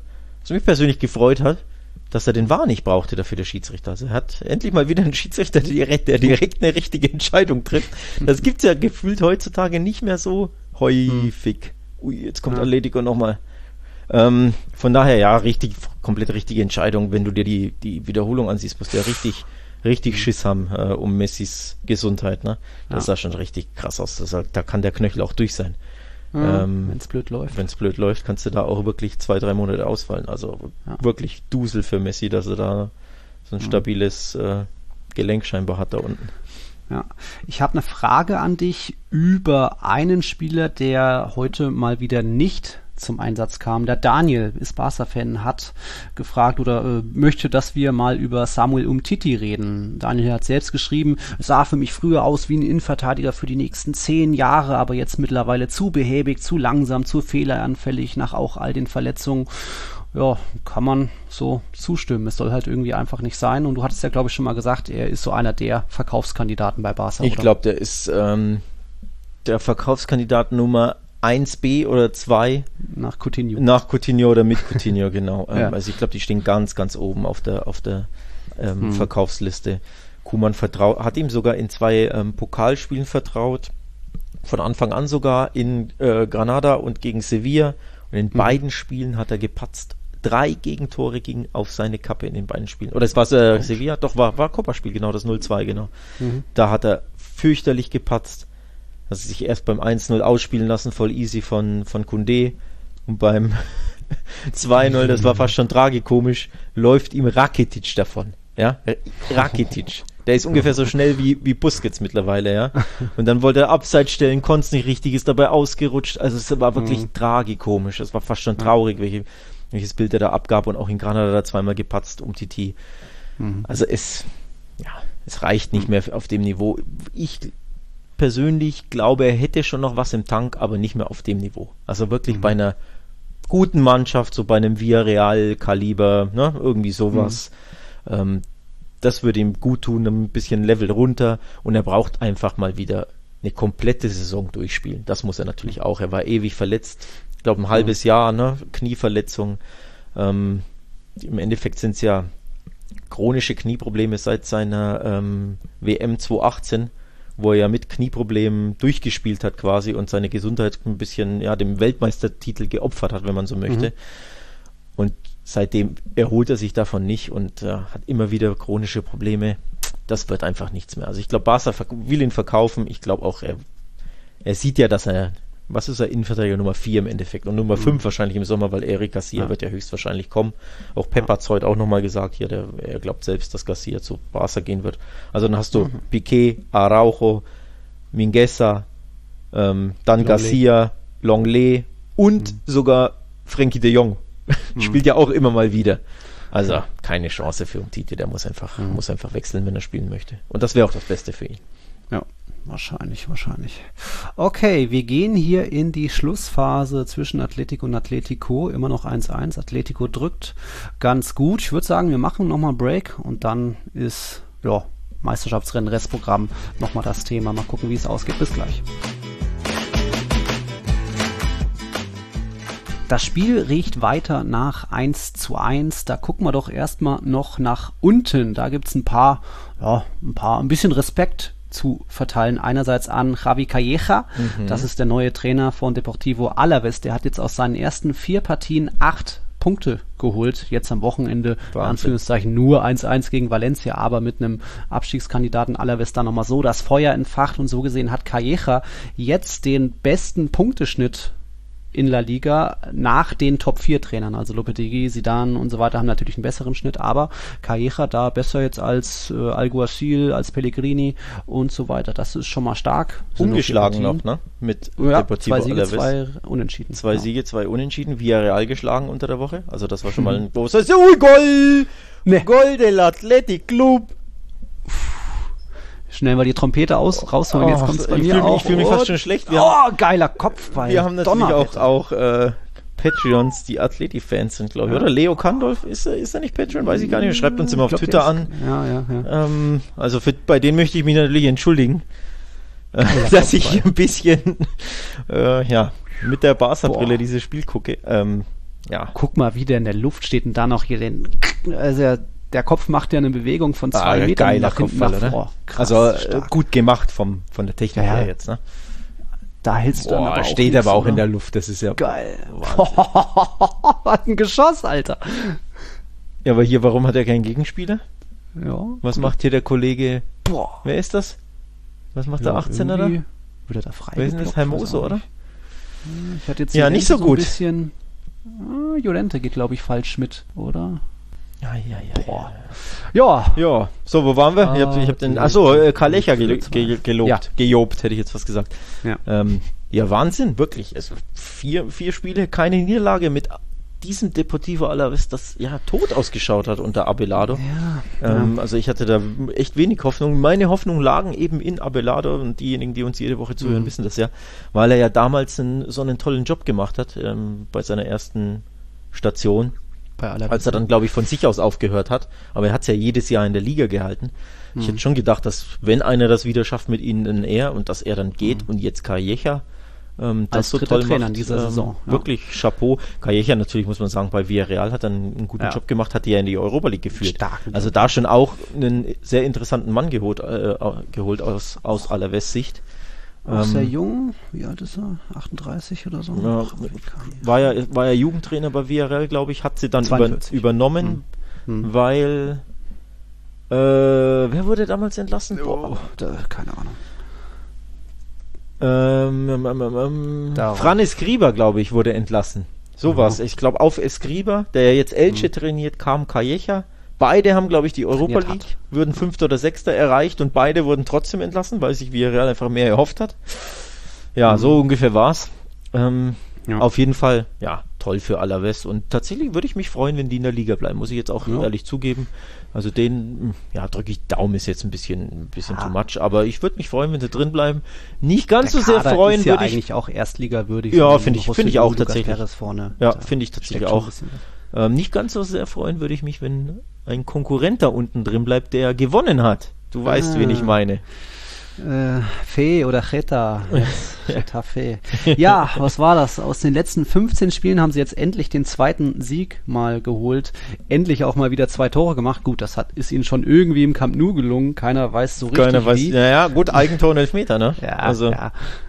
Speaker 3: was mich persönlich gefreut hat, dass er den V A R nicht brauchte dafür, der Schiedsrichter. Also er hat endlich mal wieder einen Schiedsrichter, der direkt, der direkt eine richtige Entscheidung trifft. Das gibt's ja gefühlt heutzutage nicht mehr so häufig. Ui, jetzt kommt ja. Atletico nochmal. Ähm, von daher, ja, richtig, komplett richtige Entscheidung. Wenn du dir die, die Wiederholung ansiehst, musst du ja richtig, richtig Schiss haben äh, um Messis Gesundheit. Ne? Das ja. sah schon richtig krass aus. Das, da kann der Knöchel auch durch sein.
Speaker 2: Ja, ähm, wenn es blöd läuft.
Speaker 3: Wenn es blöd läuft, kannst du da auch wirklich zwei, drei Monate ausfallen. Also ja. wirklich Dusel für Messi, dass er da so ein stabiles äh, Gelenk scheinbar hat da unten.
Speaker 2: Ja, ich habe eine Frage an dich über einen Spieler, der heute mal wieder nicht zum Einsatz kam. Der Daniel ist Barca-Fan, hat gefragt oder äh, möchte, dass wir mal über Samuel Umtiti reden. Daniel hat selbst geschrieben, es sah für mich früher aus wie ein Innenverteidiger für die nächsten zehn Jahre, aber jetzt mittlerweile zu behäbig, zu langsam, zu fehleranfällig nach auch all den Verletzungen. Ja, kann man so zustimmen. Es soll halt irgendwie einfach nicht sein. Und du hattest ja, glaube ich, schon mal gesagt, er ist so einer der Verkaufskandidaten bei Barca.
Speaker 3: Ich glaube, der ist ähm, der Verkaufskandidat Nummer eins B oder zwei
Speaker 2: nach Coutinho.
Speaker 3: Nach Coutinho oder mit Coutinho, genau. ja. ähm, also ich glaube, die stehen ganz, ganz oben auf der auf der ähm, hm. Verkaufsliste. Koeman vertraut, hat ihm sogar in zwei ähm, Pokalspielen vertraut. Von Anfang an sogar in äh, Granada und gegen Sevilla. Und in hm. beiden Spielen hat er gepatzt. Drei Gegentore gingen auf seine Kappe in den beiden Spielen. Oder es war äh, Sevilla? Doch, war war Copa-Spiel, genau, das null zwei, genau. Mhm. Da hat er fürchterlich gepatzt. Hat sich erst beim eins null ausspielen lassen, voll easy von, von Koundé. Und beim zwei null, das war fast schon tragikomisch, läuft ihm Rakitic davon. Ja, Rakitic. Der ist ungefähr so schnell wie, wie Busquets mittlerweile, ja. Und dann wollte er Abseits stellen, konnte es nicht richtig, ist dabei ausgerutscht. Also es war wirklich mhm. tragikomisch. Es war fast schon traurig, welche, welches Bild er da abgab und auch in Granada da zweimal gepatzt um Titi. Mhm. Also es, ja, es reicht nicht mehr auf dem Niveau. Ich persönlich glaube, er hätte schon noch was im Tank, aber nicht mehr auf dem Niveau. Also wirklich mhm. bei einer guten Mannschaft, so bei einem Villarreal-Kaliber, ne, irgendwie sowas. Mhm. Ähm, das würde ihm gut tun, ein bisschen Level runter, und er braucht einfach mal wieder eine komplette Saison durchspielen. Das muss er natürlich auch. Er war ewig verletzt, ich glaube ein halbes mhm. Jahr, ne, Knieverletzung. Ähm, im Endeffekt sind es ja chronische Knieprobleme seit seiner ähm, W M zwanzig achtzehn, wo er ja mit Knieproblemen durchgespielt hat quasi und seine Gesundheit ein bisschen, ja, dem Weltmeistertitel geopfert hat, wenn man so möchte. Mhm. Und seitdem erholt er sich davon nicht und äh, hat immer wieder chronische Probleme. Das wird einfach nichts mehr. Also ich glaube, Barca will ihn verkaufen. Ich glaube auch, er, er sieht ja, dass er, was ist er, Innenverteidiger Nummer vier im Endeffekt und Nummer fünf mhm. wahrscheinlich im Sommer, weil Eric Garcia ja. wird ja höchstwahrscheinlich kommen. Auch Pep hat es heute auch nochmal gesagt, hier, der, er glaubt selbst, dass Garcia zu Barca gehen wird. Also dann hast du mhm. Piqué, Araujo, Mingueza, ähm, dann Longley. Garcia, Longley und mhm. sogar Frenkie de Jong. Mhm. Spielt ja auch immer mal wieder. Also keine Chance für Umtiti, der muss einfach, mhm. muss einfach wechseln, wenn er spielen möchte. Und das wäre auch das Beste für ihn.
Speaker 2: Ja. Wahrscheinlich, wahrscheinlich. Okay, wir gehen hier in die Schlussphase zwischen Atletico und Atletico. Immer noch eins eins. Atletico drückt ganz gut. Ich würde sagen, wir machen nochmal einen Break und dann ist, ja, Meisterschaftsrennen, Restprogramm nochmal das Thema. Mal gucken, wie es ausgeht. Bis gleich. Das Spiel riecht weiter nach eins zu eins. Da gucken wir doch erstmal noch nach unten. Da gibt es ein paar, ja, ein paar, ein bisschen Respekt zu verteilen. Einerseits an Javi Calleja, mhm. das ist der neue Trainer von Deportivo Alavés. Der hat jetzt aus seinen ersten vier Partien acht Punkte geholt. Jetzt am Wochenende, in Anführungszeichen, nur eins eins gegen Valencia, aber mit einem Abstiegskandidaten Alavés da nochmal so das Feuer entfacht, und so gesehen hat Calleja jetzt den besten Punkteschnitt in La Liga nach den Top vier Trainern, also Lopetegui, Zidane und so weiter haben natürlich einen besseren Schnitt, aber Calleja da besser jetzt als äh, Alguacil, als Pellegrini und so weiter. Das ist schon mal stark.
Speaker 3: Ungeschlagen noch, ne? Mit
Speaker 2: ja, Deportivo zwei Siege, Alavés. zwei Unentschieden.
Speaker 3: Zwei ja. Siege, zwei Unentschieden, Villarreal geschlagen unter der Woche, also das war schon mal ein großes Ui, Goal! Nee. Goal del Athletic Club!
Speaker 2: Schnell mal die Trompete aus, rausholen, jetzt
Speaker 3: oh,
Speaker 2: kommt's bei
Speaker 3: ich
Speaker 2: mir
Speaker 3: fühl,
Speaker 2: auch.
Speaker 3: Ich fühle mich fast schon schlecht.
Speaker 2: Wir oh, haben, geiler Kopfball.
Speaker 3: Wir haben natürlich auch, auch äh, Patreons, die Atleti-Fans sind, glaube ich. Ja. Oder Leo Kandolf, ist er, ist er nicht Patreon? Weiß ich gar nicht. Schreibt uns immer auf glaub, Twitter an.
Speaker 2: Ja, ja, ja.
Speaker 3: Ähm, also für, bei denen möchte ich mich natürlich entschuldigen, äh, dass ich ein bisschen äh, ja, mit der Barca-Brille dieses Spiel gucke. Ähm, ja.
Speaker 2: Guck mal, wie der in der Luft steht und da noch hier den, also der Kopf macht ja eine Bewegung von zwei
Speaker 3: ah,
Speaker 2: Metern
Speaker 3: geiler
Speaker 2: nach hinten nach vor.
Speaker 3: Krass, also stark. Gut gemacht vom, von der Technik
Speaker 2: ja,
Speaker 3: her jetzt, ne?
Speaker 2: Da hältst du dann aber auch
Speaker 3: steht
Speaker 2: nichts,
Speaker 3: aber auch
Speaker 2: oder?
Speaker 3: In der Luft, das ist ja
Speaker 2: geil. Was ein Geschoss, Alter.
Speaker 3: Ja, aber hier, warum hat er keinen Gegenspieler?
Speaker 2: Ja.
Speaker 3: Was macht hier der Kollege?
Speaker 2: Boah.
Speaker 3: Wer ist das? Was macht
Speaker 2: ja,
Speaker 3: der achtzehner da?
Speaker 2: Wird er da frei?
Speaker 3: Wer ist denn das? Hermoso, oder?
Speaker 2: Ich hatte jetzt
Speaker 3: ja, nicht so gut.
Speaker 2: Ein bisschen. Ah, Llorente geht, glaube ich, falsch mit, oder?
Speaker 3: Ja, ja, ja.
Speaker 2: Boah. Ja.
Speaker 3: Ja. So, wo waren wir? Ah, ich habe hab den. Achso, äh, Calleja gel gel gelobt. Ja. Gejobt, hätte ich jetzt was gesagt.
Speaker 2: Ja.
Speaker 3: Ähm, ja, Wahnsinn, wirklich. Also vier, vier Spiele, keine Niederlage mit diesem Deportivo Alavés, das ja tot ausgeschaut hat unter Abelardo.
Speaker 2: Ja,
Speaker 3: ähm,
Speaker 2: ja.
Speaker 3: Also ich hatte da echt wenig Hoffnung. Meine Hoffnungen lagen eben in Abelardo und diejenigen, die uns jede Woche zuhören, mhm. wissen das ja, weil er ja damals einen, so einen tollen Job gemacht hat ähm, bei seiner ersten Station, bei als er dann, glaube ich, von sich aus aufgehört hat. Aber er hat es ja jedes Jahr in der Liga gehalten. Mhm. Ich hätte schon gedacht, dass wenn einer das wieder schafft mit ihnen, dann er und dass er dann geht mhm. und jetzt Calleja Ähm, das
Speaker 2: als
Speaker 3: so
Speaker 2: dritter
Speaker 3: toll
Speaker 2: Trainer
Speaker 3: macht,
Speaker 2: in dieser
Speaker 3: ähm,
Speaker 2: Saison. Ja.
Speaker 3: Wirklich Chapeau. Calleja natürlich, muss man sagen, bei Villarreal hat er einen, einen guten
Speaker 2: ja.
Speaker 3: Job gemacht, hat die ja in die Europa League geführt.
Speaker 2: Starken
Speaker 3: also da schon auch einen sehr interessanten Mann geholt, äh, geholt aus, aus Alavés Sicht.
Speaker 2: Auch
Speaker 3: ähm,
Speaker 2: sehr jung. Wie alt ist er? achtunddreißig oder so?
Speaker 3: Ja, war ja war ja Jugendtrainer bei Villarreal, glaube ich, hat sie dann über, übernommen, hm. Hm. weil äh, wer wurde damals entlassen?
Speaker 2: Oh, da, keine Ahnung.
Speaker 3: Ähm, ähm, ähm, Fran Escriba, glaube ich, wurde entlassen. So mhm. was. Ich glaube, auf Escriba, der jetzt Elche mhm. trainiert, kam Calleja. Beide haben, glaube ich, die Europa League, hat. würden Fünfter oder Sechster erreicht und beide wurden trotzdem entlassen, weil sich Villarreal einfach mehr erhofft hat. Ja, mhm. so ungefähr war's. Ähm, ja. Auf jeden Fall, ja, toll für Alavés und tatsächlich würde ich mich freuen, wenn die in der Liga bleiben, muss ich jetzt auch ja. ehrlich zugeben. Also den, ja, drücke ich Daumen, ist jetzt ein bisschen, ein bisschen ja. too much, aber ich würde mich freuen, wenn sie drin bleiben. Nicht ganz
Speaker 2: der
Speaker 3: so sehr
Speaker 2: Kader
Speaker 3: freuen
Speaker 2: ist ja
Speaker 3: würde ich.
Speaker 2: eigentlich auch Erstliga-würdig.
Speaker 3: Ja, finde ich, finde ich auch tatsächlich.
Speaker 2: Vorne,
Speaker 3: ja, finde ich tatsächlich auch. Ähm, nicht ganz so sehr freuen würde ich mich, wenn ein Konkurrent da unten drin bleibt, der gewonnen hat. Du weißt, ah. wen ich meine.
Speaker 2: Äh, Fe oder Geta. Getafe. Ja, was war das? Aus den letzten fünfzehn Spielen haben sie jetzt endlich den zweiten Sieg mal geholt. Endlich auch mal wieder zwei Tore gemacht. Gut, das hat, ist ihnen schon irgendwie im Camp Nou gelungen. Keiner weiß so richtig
Speaker 3: Keiner weiß,
Speaker 2: wie.
Speaker 3: Ja, ja, gut, Eigentor und Elfmeter, ne?
Speaker 2: Ja, also. ja.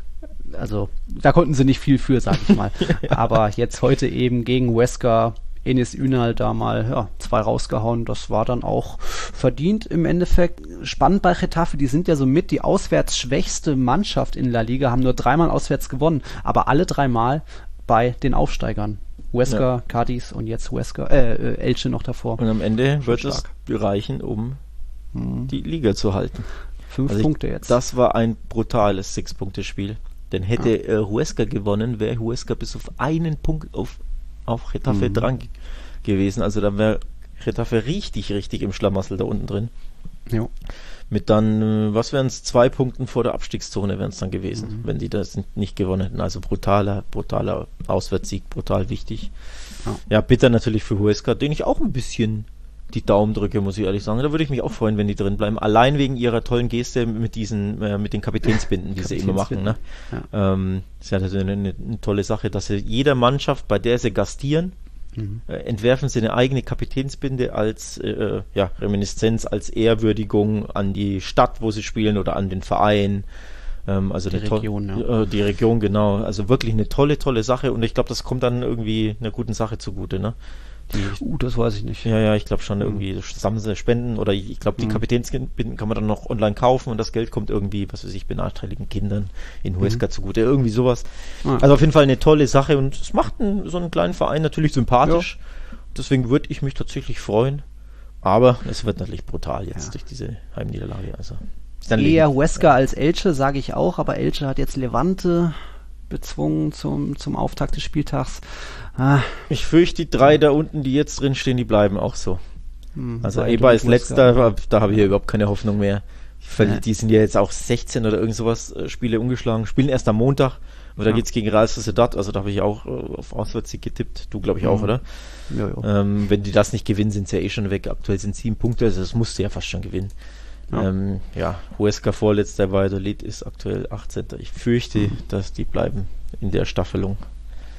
Speaker 2: Also, da konnten sie nicht viel für, sag ich mal. ja. Aber jetzt heute eben gegen Huesca Enes Ünal da mal ja, zwei rausgehauen. Das war dann auch verdient im Endeffekt. Spannend bei Getafe, die sind ja somit die auswärts schwächste Mannschaft in La Liga, haben nur dreimal auswärts gewonnen, aber alle dreimal bei den Aufsteigern. Huesca, ja. Cadiz und jetzt Huesca, äh, Elche noch davor.
Speaker 3: Und am Ende Schon wird stark. es reichen, um hm. die Liga zu halten.
Speaker 2: Fünf also Punkte ich, jetzt.
Speaker 3: Das war ein brutales Sechs-Punkte-Spiel. Denn hätte ja. äh, Huesca gewonnen, wäre Huesca bis auf einen Punkt auf auf Getafe mhm. dran gewesen. Also da wäre Getafe richtig, richtig im Schlamassel da unten drin.
Speaker 2: Jo.
Speaker 3: Mit dann, was wären es, zwei Punkten vor der Abstiegszone wären es dann gewesen, mhm. wenn die das nicht gewonnen hätten. Also brutaler, brutaler Auswärtssieg, brutal wichtig. Ja. ja, bitter natürlich für Huesca, den ich auch ein bisschen die Daumen drücke, muss ich ehrlich sagen. Da würde ich mich auch freuen, wenn die drin bleiben. Allein wegen ihrer tollen Geste mit diesen, äh, mit den Kapitänsbinden, die sie immer machen. Ne? Ja. Ähm, das ist ja natürlich eine, eine tolle Sache, dass sie jeder Mannschaft, bei der sie gastieren, mhm. äh, entwerfen sie eine eigene Kapitänsbinde als äh, ja, Reminiszenz, als Ehrwürdigung an die Stadt, wo sie spielen oder an den Verein. Ähm, also
Speaker 2: die Region,
Speaker 3: ja. äh, die Region, genau. Also wirklich eine tolle, tolle Sache und ich glaube, das kommt dann irgendwie einer guten Sache zugute, ne? Die,
Speaker 2: uh, das weiß ich nicht.
Speaker 3: Ja, ja, ich glaube schon, irgendwie sammeln sie Spenden oder ich glaube, die mhm. Kapitänsbinden kann man dann noch online kaufen und das Geld kommt irgendwie, was weiß ich, benachteiligten Kindern in Huesca mhm. zugute, irgendwie sowas. Ah. Also auf jeden Fall eine tolle Sache und es macht einen, so einen kleinen Verein natürlich sympathisch. Ja. Deswegen würde ich mich tatsächlich freuen, aber es wird natürlich brutal jetzt ja. durch diese Heimniederlage. Also
Speaker 2: eher Huesca ja. als Elche, sage ich auch, aber Elche hat jetzt Levante bezwungen zum, zum Auftakt des Spieltags. Ah.
Speaker 3: Ich fürchte, die drei da unten, die jetzt drin stehen, die bleiben auch so. Hm, also Eibar ist
Speaker 2: Huesca.
Speaker 3: letzter, da habe ich ja überhaupt keine Hoffnung mehr. Die, ja. die sind ja jetzt auch sechzehn oder irgend sowas äh, Spiele ungeschlagen, spielen erst am Montag, aber ja. da geht's gegen Real Sociedad, also da habe ich auch äh, auf Auswärtssieg getippt, du glaube ich auch, mhm. oder?
Speaker 2: Ja, ja.
Speaker 3: Ähm, wenn die das nicht gewinnen, sind sie ja eh schon weg, aktuell sind sieben Punkte, also das musst du ja fast schon gewinnen. Ja, ähm, ja Huesca vorletzter, Valladolid ist aktuell achtzehnter Ich fürchte, mhm. dass die bleiben in der Staffelung.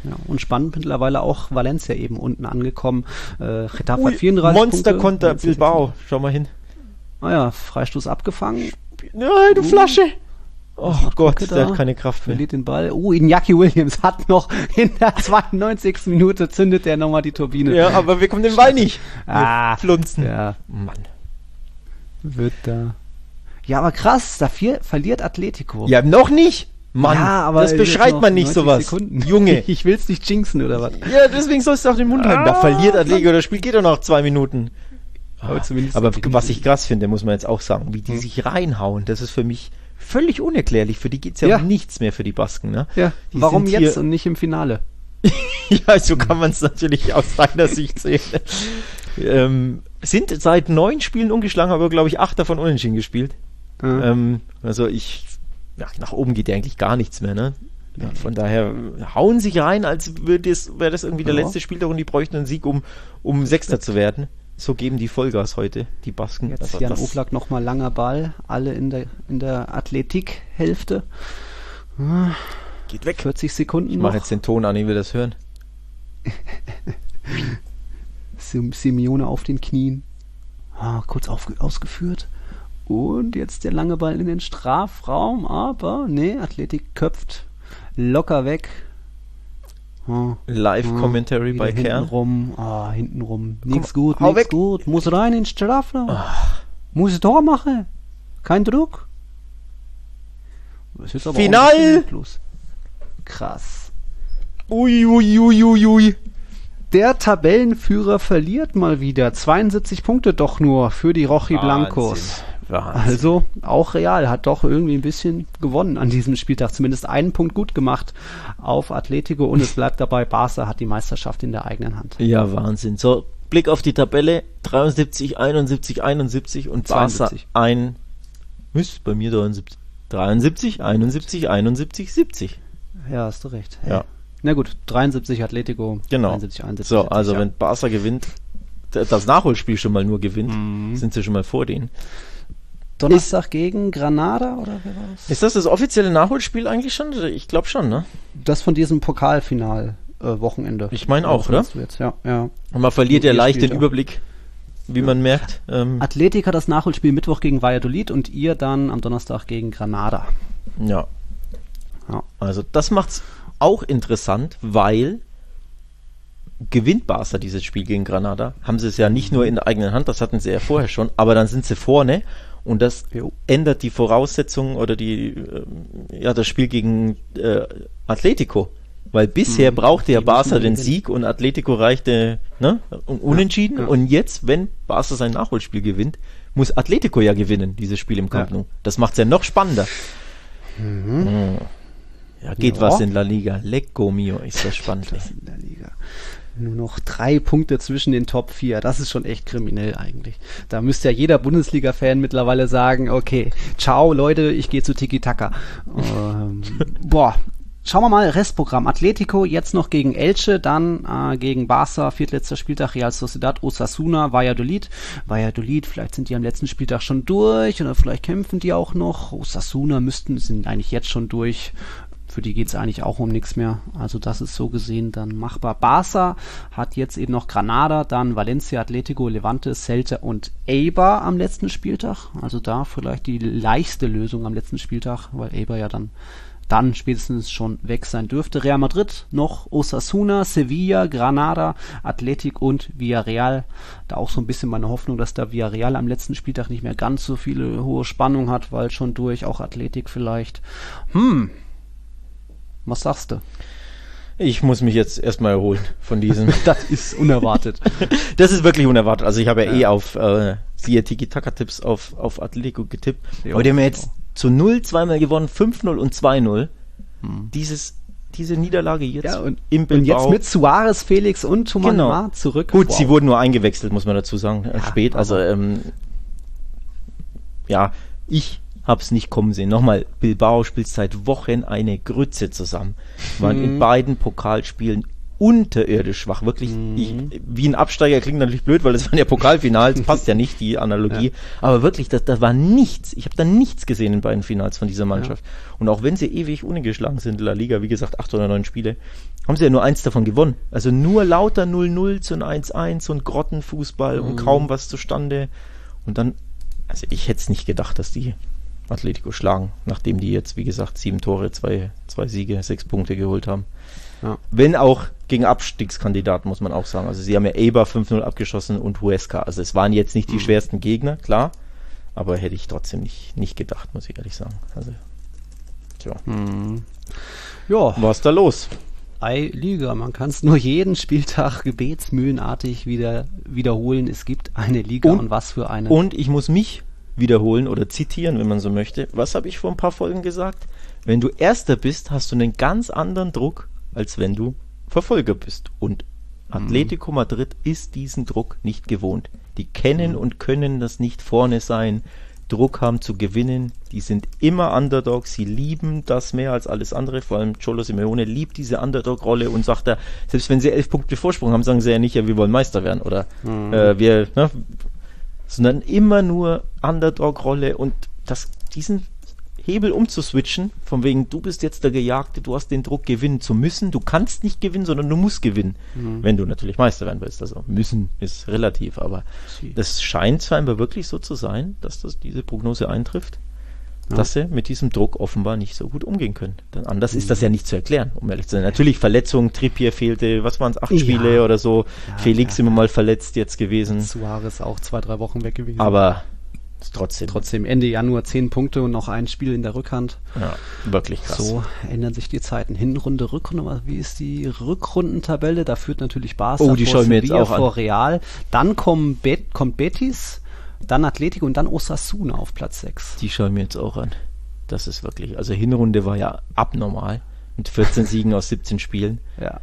Speaker 2: Ja, und spannend mittlerweile auch Valencia eben unten angekommen. Äh, Getafe hat vierunddreißig
Speaker 3: Monster-Konter Bilbao. Schau mal hin.
Speaker 2: Ah ja, Freistoß abgefangen.
Speaker 3: Nein, du uh. Flasche! Oh Gott, der
Speaker 2: da.
Speaker 3: hat keine Kraft mehr.
Speaker 2: Verliert den Ball. Oh, Iñaki Williams hat noch in der zweiundneunzigsten Minute zündet der nochmal die Turbine.
Speaker 3: Ja, aber wir kommen den Ball nicht.
Speaker 2: Ah,
Speaker 3: Flunzen.
Speaker 2: Ja.
Speaker 3: Mann.
Speaker 2: Wird da. Ja, aber krass, dafür verliert Atletico.
Speaker 3: Ja, noch nicht. Mann,
Speaker 2: ja, aber
Speaker 3: das beschreibt man nicht sowas.
Speaker 2: Sekunden.
Speaker 3: Junge.
Speaker 2: Ich will's nicht jinxen, oder was?
Speaker 3: Ja, deswegen sollst du auch den Mund halten. Ah, da verliert Atletico, das Spiel geht doch noch zwei Minuten.
Speaker 2: Aber,
Speaker 3: aber was ich krass finde, muss man jetzt auch sagen, wie die hm. sich reinhauen, das ist für mich völlig unerklärlich. Für die geht's ja, ja um nichts mehr für die Basken. Ne?
Speaker 2: Ja.
Speaker 3: Die
Speaker 2: Warum jetzt und nicht im Finale?
Speaker 3: Ja, so kann man es natürlich aus seiner Sicht sehen. ähm, sind seit neun Spielen ungeschlagen, aber glaube ich acht davon unentschieden gespielt. Mhm. Ähm, also ich, ja, nach oben geht ja eigentlich gar nichts mehr, ne? Ja, von daher hauen sich rein, als wäre das, wär das irgendwie der ja. letzte Spieltag und die bräuchten einen Sieg, um, um Sechster zu werden. So geben die Vollgas heute, die Basken.
Speaker 2: Jetzt das, Jan das Oblak nochmal langer Ball, alle in der, in der Athletik-Hälfte.
Speaker 3: Geht weg.
Speaker 2: vierzig Sekunden
Speaker 3: Ich mache jetzt den Ton an, ich will das hören.
Speaker 2: Simeone auf den Knien. Ah, kurz auf, ausgeführt. Und jetzt der lange Ball in den Strafraum, aber nee, Athletik köpft locker weg. Oh,
Speaker 3: Live-Commentary oh, bei Kern.
Speaker 2: Hintenrum, ah, hintenrum. Nichts gut, nichts gut. Muss rein in den Strafraum.
Speaker 3: Ach.
Speaker 2: Muss ein Tor machen. Kein Druck.
Speaker 3: Das ist aber Final!
Speaker 2: Krass.
Speaker 3: Ui, ui, ui, ui, ui.
Speaker 2: Der Tabellenführer verliert mal wieder. zweiundsiebzig Punkte doch nur für die Rochi Blancos.
Speaker 3: Wahnsinn.
Speaker 2: Also auch Real hat doch irgendwie ein bisschen gewonnen an diesem Spieltag. Zumindest einen Punkt gut gemacht auf Atletico und es bleibt dabei, Barca hat die Meisterschaft in der eigenen Hand.
Speaker 3: Ja, Wahnsinn. So, Blick auf die Tabelle. dreiundsiebzig, einundsiebzig, einundsiebzig und Barca ein... Ist bei mir dreiundsiebzig. dreiundsiebzig, einundsiebzig, einundsiebzig, siebzig.
Speaker 2: Ja, hast du recht.
Speaker 3: Ja.
Speaker 2: Na gut, dreiundsiebzig Atletico,
Speaker 3: genau.
Speaker 2: dreiundsiebzig, einundsiebzig.
Speaker 3: So, also
Speaker 2: ja.
Speaker 3: wenn Barca gewinnt, das Nachholspiel schon mal nur gewinnt, mhm. sind sie schon mal vor denen.
Speaker 2: Donnerstag ist, gegen Granada oder wer war das?
Speaker 3: Ist das das offizielle Nachholspiel eigentlich schon? Ich glaube schon, ne?
Speaker 2: Das von diesem Pokalfinal-Wochenende.
Speaker 3: Äh, ich meine auch, oder?
Speaker 2: Jetzt, ja, ja.
Speaker 3: Und man verliert ja leicht den Überblick, wie ja. man merkt. Ähm,
Speaker 2: Athletic hat das Nachholspiel Mittwoch gegen Valladolid und ihr dann am Donnerstag gegen Granada.
Speaker 3: Ja. ja. Also das macht's auch interessant, weil gewinnt Barca dieses Spiel gegen Granada, haben sie es ja nicht nur in der eigenen Hand, das hatten sie ja vorher schon, aber dann sind sie vorne und das jo. ändert die Voraussetzungen oder die äh, ja das Spiel gegen äh, Atletico, weil bisher mhm. brauchte ja Barca den Sieg und Atletico reichte ne, unentschieden ja, ja. und jetzt, wenn Barca sein Nachholspiel gewinnt, muss Atletico ja gewinnen, dieses Spiel im Camp Nou. Ja. Das macht es ja noch spannender. Mhm. Mhm. Ja, geht ja. was in La Liga. Lecco mio, ist das spannend.
Speaker 2: Was in der Liga. Nur noch drei Punkte zwischen den Top vier. Das ist schon echt kriminell eigentlich. Da müsste ja jeder Bundesliga-Fan mittlerweile sagen, okay, ciao Leute, ich gehe zu Tiki-Taka. ähm, boah, schauen wir mal, Restprogramm. Atletico jetzt noch gegen Elche, dann äh, gegen Barca, viertletzter Spieltag, Real Sociedad, Osasuna, Valladolid. Valladolid, vielleicht sind die am letzten Spieltag schon durch oder vielleicht kämpfen die auch noch. Osasuna müssten, sind eigentlich jetzt schon durch. Für die geht es eigentlich auch um nichts mehr. Also das ist so gesehen dann machbar. Barca hat jetzt eben noch Granada, dann Valencia, Atletico, Levante, Celta und Eibar am letzten Spieltag. Also da vielleicht die leichte Lösung am letzten Spieltag, weil Eibar ja dann, dann spätestens schon weg sein dürfte. Real Madrid noch Osasuna, Sevilla, Granada, Athletic und Villarreal. Da auch so ein bisschen meine Hoffnung, dass da Villarreal am letzten Spieltag nicht mehr ganz so viele hohe Spannung hat, weil schon durch, auch Athletic vielleicht. Hm, was sagst du?
Speaker 3: Ich muss mich jetzt erstmal erholen von diesem.
Speaker 2: Das ist unerwartet.
Speaker 3: Das ist wirklich unerwartet. Also ich habe ja, ja. eh auf äh, siehe Tiki-Taka-Tipps auf, auf Atletico getippt. Jo, aber die haben ja jetzt jo. zu null zweimal gewonnen, fünf null und zwei null. Hm. Dieses, diese Niederlage jetzt
Speaker 2: ja, und, im Bilbao. Und jetzt mit Suarez, Felix und Thuman
Speaker 3: genau.
Speaker 2: zurück.
Speaker 3: Gut, wow. sie wurden nur eingewechselt, muss man dazu sagen, ja, spät. Also ähm, ja, ich hab's nicht kommen sehen. Nochmal, Bilbao spielt seit Wochen eine Grütze zusammen. Waren mhm. in beiden Pokalspielen unterirdisch schwach, wirklich mhm. ich, wie ein Absteiger, klingt natürlich blöd, weil es waren ja Pokalfinals, passt ja nicht, die Analogie, ja. aber wirklich, da, da war nichts, ich habe da nichts gesehen in beiden Finals von dieser Mannschaft ja. und auch wenn sie ewig ungeschlagen sind in La Liga, wie gesagt, acht oder neun Spiele, haben sie ja nur eins davon gewonnen, also nur lauter null null zu ein eins eins und Grottenfußball mhm. und kaum was zustande und dann, also ich hätte es nicht gedacht, dass die Atletico schlagen, nachdem die jetzt, wie gesagt, sieben Tore, zwei, zwei Siege, sechs Punkte geholt haben. Ja. Wenn auch gegen Abstiegskandidaten, muss man auch sagen. Also sie haben ja Eibar fünf null abgeschossen und Huesca. Also es waren jetzt nicht die mhm. schwersten Gegner, klar. Aber hätte ich trotzdem nicht, nicht gedacht, muss ich ehrlich sagen. Also, tja. Mhm.
Speaker 2: Ja.
Speaker 3: Was ist da los?
Speaker 2: Liga, man kann es nur jeden Spieltag gebetsmühlenartig wieder wiederholen. Es gibt eine Liga und, und was für eine.
Speaker 3: Und ich muss mich wiederholen oder zitieren, wenn man so möchte. Was habe ich vor ein paar Folgen gesagt? Wenn du Erster bist, hast du einen ganz anderen Druck, als wenn du Verfolger bist. Und Atletico Madrid ist diesen Druck nicht gewohnt. Die kennen mhm. und können das nicht vorne sein, Druck haben zu gewinnen. Die sind immer Underdogs, sie lieben das mehr als alles andere. Vor allem Cholo Simeone liebt diese Underdog-Rolle und sagt er, selbst wenn sie elf Punkte Vorsprung haben, sagen sie ja nicht, ja, wir wollen Meister werden oder mhm. äh, wir, ne, sondern immer nur Underdog-Rolle und das, diesen Hebel umzuswitchen, von wegen, du bist jetzt der Gejagte, du hast den Druck, gewinnen zu müssen, du kannst nicht gewinnen, sondern du musst gewinnen, mhm. wenn du natürlich Meister werden willst. Also müssen ist relativ, aber Sie. das scheint scheinbar wirklich so zu sein, dass das diese Prognose eintrifft, ja. dass sie mit diesem Druck offenbar nicht so gut umgehen können. Denn anders mhm. ist das ja nicht zu erklären, um ehrlich zu sein. Natürlich Verletzungen, Trippier fehlte, was waren es, acht ja. Spiele oder so, ja, Felix ja. immer mal verletzt jetzt gewesen.
Speaker 2: Suarez auch zwei, drei Wochen weg gewesen.
Speaker 3: Aber Trotzdem.
Speaker 2: Trotzdem Ende Januar zehn Punkte und noch ein Spiel in der Rückhand.
Speaker 3: Ja, wirklich krass.
Speaker 2: So ändern sich die Zeiten. Hinrunde, Rückrunde. Wie ist die Rückrundentabelle? Da führt natürlich Barca
Speaker 3: oh, die
Speaker 2: vor
Speaker 3: Sevilla, jetzt auch
Speaker 2: vor
Speaker 3: an.
Speaker 2: Real. Dann kommt, Bet- kommt Betis, dann Atletico und dann Osasuna auf Platz sechs.
Speaker 3: Die schauen wir jetzt auch an. Das ist wirklich, also Hinrunde war ja abnormal. Mit vierzehn Siegen aus siebzehn Spielen.
Speaker 2: Ja.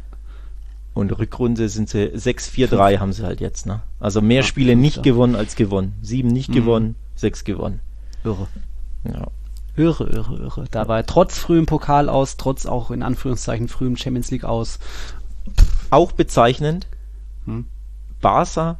Speaker 3: Und Rückrunde sind sie sechs vier drei haben sie halt jetzt, ne? Also mehr ja, Spiele nicht ja. gewonnen als gewonnen. Sieben nicht mhm. gewonnen, sechs gewonnen.
Speaker 2: Irre.
Speaker 3: Ja.
Speaker 2: Irre, irre, irre. Dabei trotz frühem Pokal aus, trotz auch in Anführungszeichen frühem Champions League aus.
Speaker 3: Auch bezeichnend,
Speaker 2: hm?
Speaker 3: Barca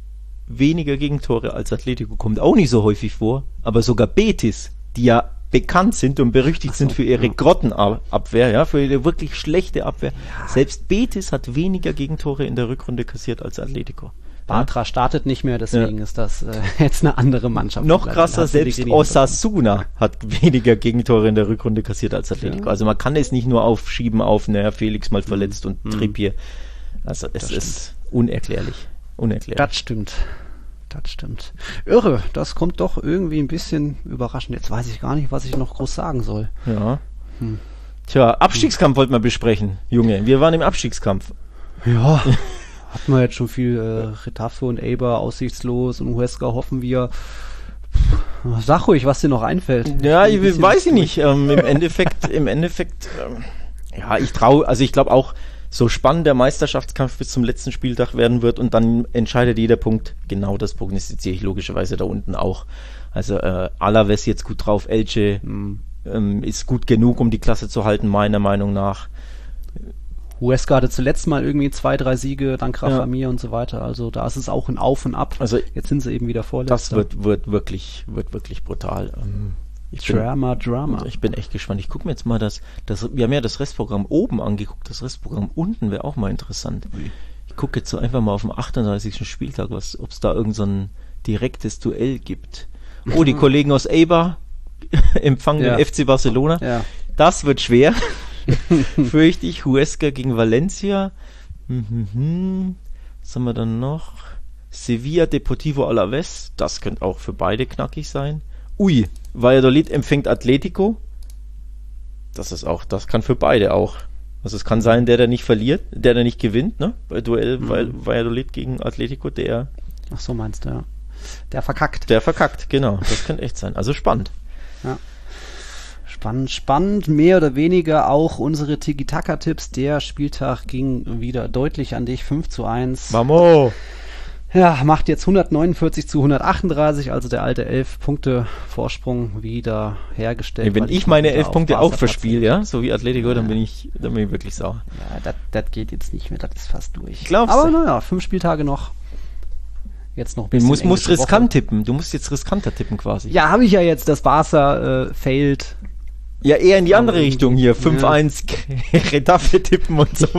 Speaker 3: weniger Gegentore als Atletico, kommt auch nicht so häufig vor, aber sogar Betis, die ja bekannt sind und berüchtigt so, sind für ihre ja. Grottenabwehr, ja, für ihre wirklich schlechte Abwehr. Ja. Selbst Betis hat weniger Gegentore in der Rückrunde kassiert als Atletico.
Speaker 2: Bartra ja. startet nicht mehr, deswegen ja. ist das äh, jetzt eine andere Mannschaft.
Speaker 3: Noch krasser, selbst Osasuna hat weniger Gegentore in der Rückrunde kassiert als Atletico. Ja. Also man kann es nicht nur aufschieben auf, naja, Felix mal verletzt mhm. und mhm. Trippier. Also es das ist stimmt. unerklärlich. Unerklärlich.
Speaker 2: Das stimmt. Das stimmt. Irre, das kommt doch irgendwie ein bisschen überraschend. Jetzt weiß ich gar nicht, was ich noch groß sagen soll.
Speaker 3: Ja. Hm. Tja, Abstiegskampf hm. wollten wir besprechen, Junge. Wir waren im Abstiegskampf.
Speaker 2: Ja, hatten wir jetzt schon viel äh, Retafe und Eibar aussichtslos und Huesca hoffen wir. Sag ruhig, was dir noch einfällt.
Speaker 3: Ja, ich, ich weiß ich nicht. Ähm, Im Endeffekt, im Endeffekt, ähm, ja, ich traue, also ich glaube auch, so spannend der Meisterschaftskampf bis zum letzten Spieltag werden wird und dann entscheidet jeder Punkt. Genau das prognostiziere ich logischerweise da unten auch. Also äh, Alaves jetzt gut drauf, Elche mhm. ähm, ist gut genug, um die Klasse zu halten, meiner Meinung nach.
Speaker 2: Huesca hatte zuletzt mal irgendwie zwei, drei Siege, dann Grafamir ja. und so weiter. Also da ist es auch ein Auf und Ab. Also jetzt sind sie eben wieder vorletzter.
Speaker 3: Das wird, wird wirklich, wird wirklich brutal. Ähm, Ich
Speaker 2: Drama,
Speaker 3: bin,
Speaker 2: Drama.
Speaker 3: Ich bin echt gespannt. Ich gucke mir jetzt mal das, das, wir haben ja das Restprogramm oben angeguckt, das Restprogramm unten wäre auch mal interessant. Ich gucke jetzt so einfach mal auf den achtunddreißigsten Spieltag, ob es da irgend so ein direktes Duell gibt. Oh, die Kollegen aus Eibar empfangen ja. den F C Barcelona.
Speaker 2: Ja.
Speaker 3: Das wird schwer. Fürchte ich. Huesca gegen Valencia. Mhm. Was haben wir dann noch? Sevilla, Deportivo Alaves. Das könnte auch für beide knackig sein. Ui, Valladolid empfängt Atletico. Das ist auch, das kann für beide auch. Also es kann sein, der, der nicht verliert, der, der nicht gewinnt, ne? Bei Duell mhm. Valladolid gegen Atletico, der.
Speaker 2: Ach so meinst du, ja. Der verkackt.
Speaker 3: Der verkackt, genau. Das könnte echt sein. Also spannend.
Speaker 2: Ja. Spannend, spannend. Mehr oder weniger auch unsere Tiki-Taka-Tipps. Der Spieltag ging wieder deutlich an dich. fünf zu eins.
Speaker 3: Vamos!
Speaker 2: Ja, macht jetzt hundertneunundvierzig zu hundertachtunddreißig, also der alte elf Punkte Vorsprung wieder hergestellt.
Speaker 3: Ja, wenn ich meine elf Punkte auch verspiele, ja, so wie Atletico, dann bin ich, dann bin ich wirklich sauer.
Speaker 2: Ja, das geht jetzt nicht mehr, das ist fast durch.
Speaker 3: Glaubst
Speaker 2: Aber
Speaker 3: du?
Speaker 2: naja, fünf Spieltage noch. Jetzt noch ein
Speaker 3: Du
Speaker 2: bisschen
Speaker 3: musst, musst riskant
Speaker 2: Woche.
Speaker 3: tippen, du musst jetzt riskanter tippen quasi.
Speaker 2: Ja, habe ich ja jetzt, das Barca äh, failed.
Speaker 3: Ja, eher in die andere
Speaker 2: Aber
Speaker 3: Richtung hier. fünf eins ja. Retafe tippen und so.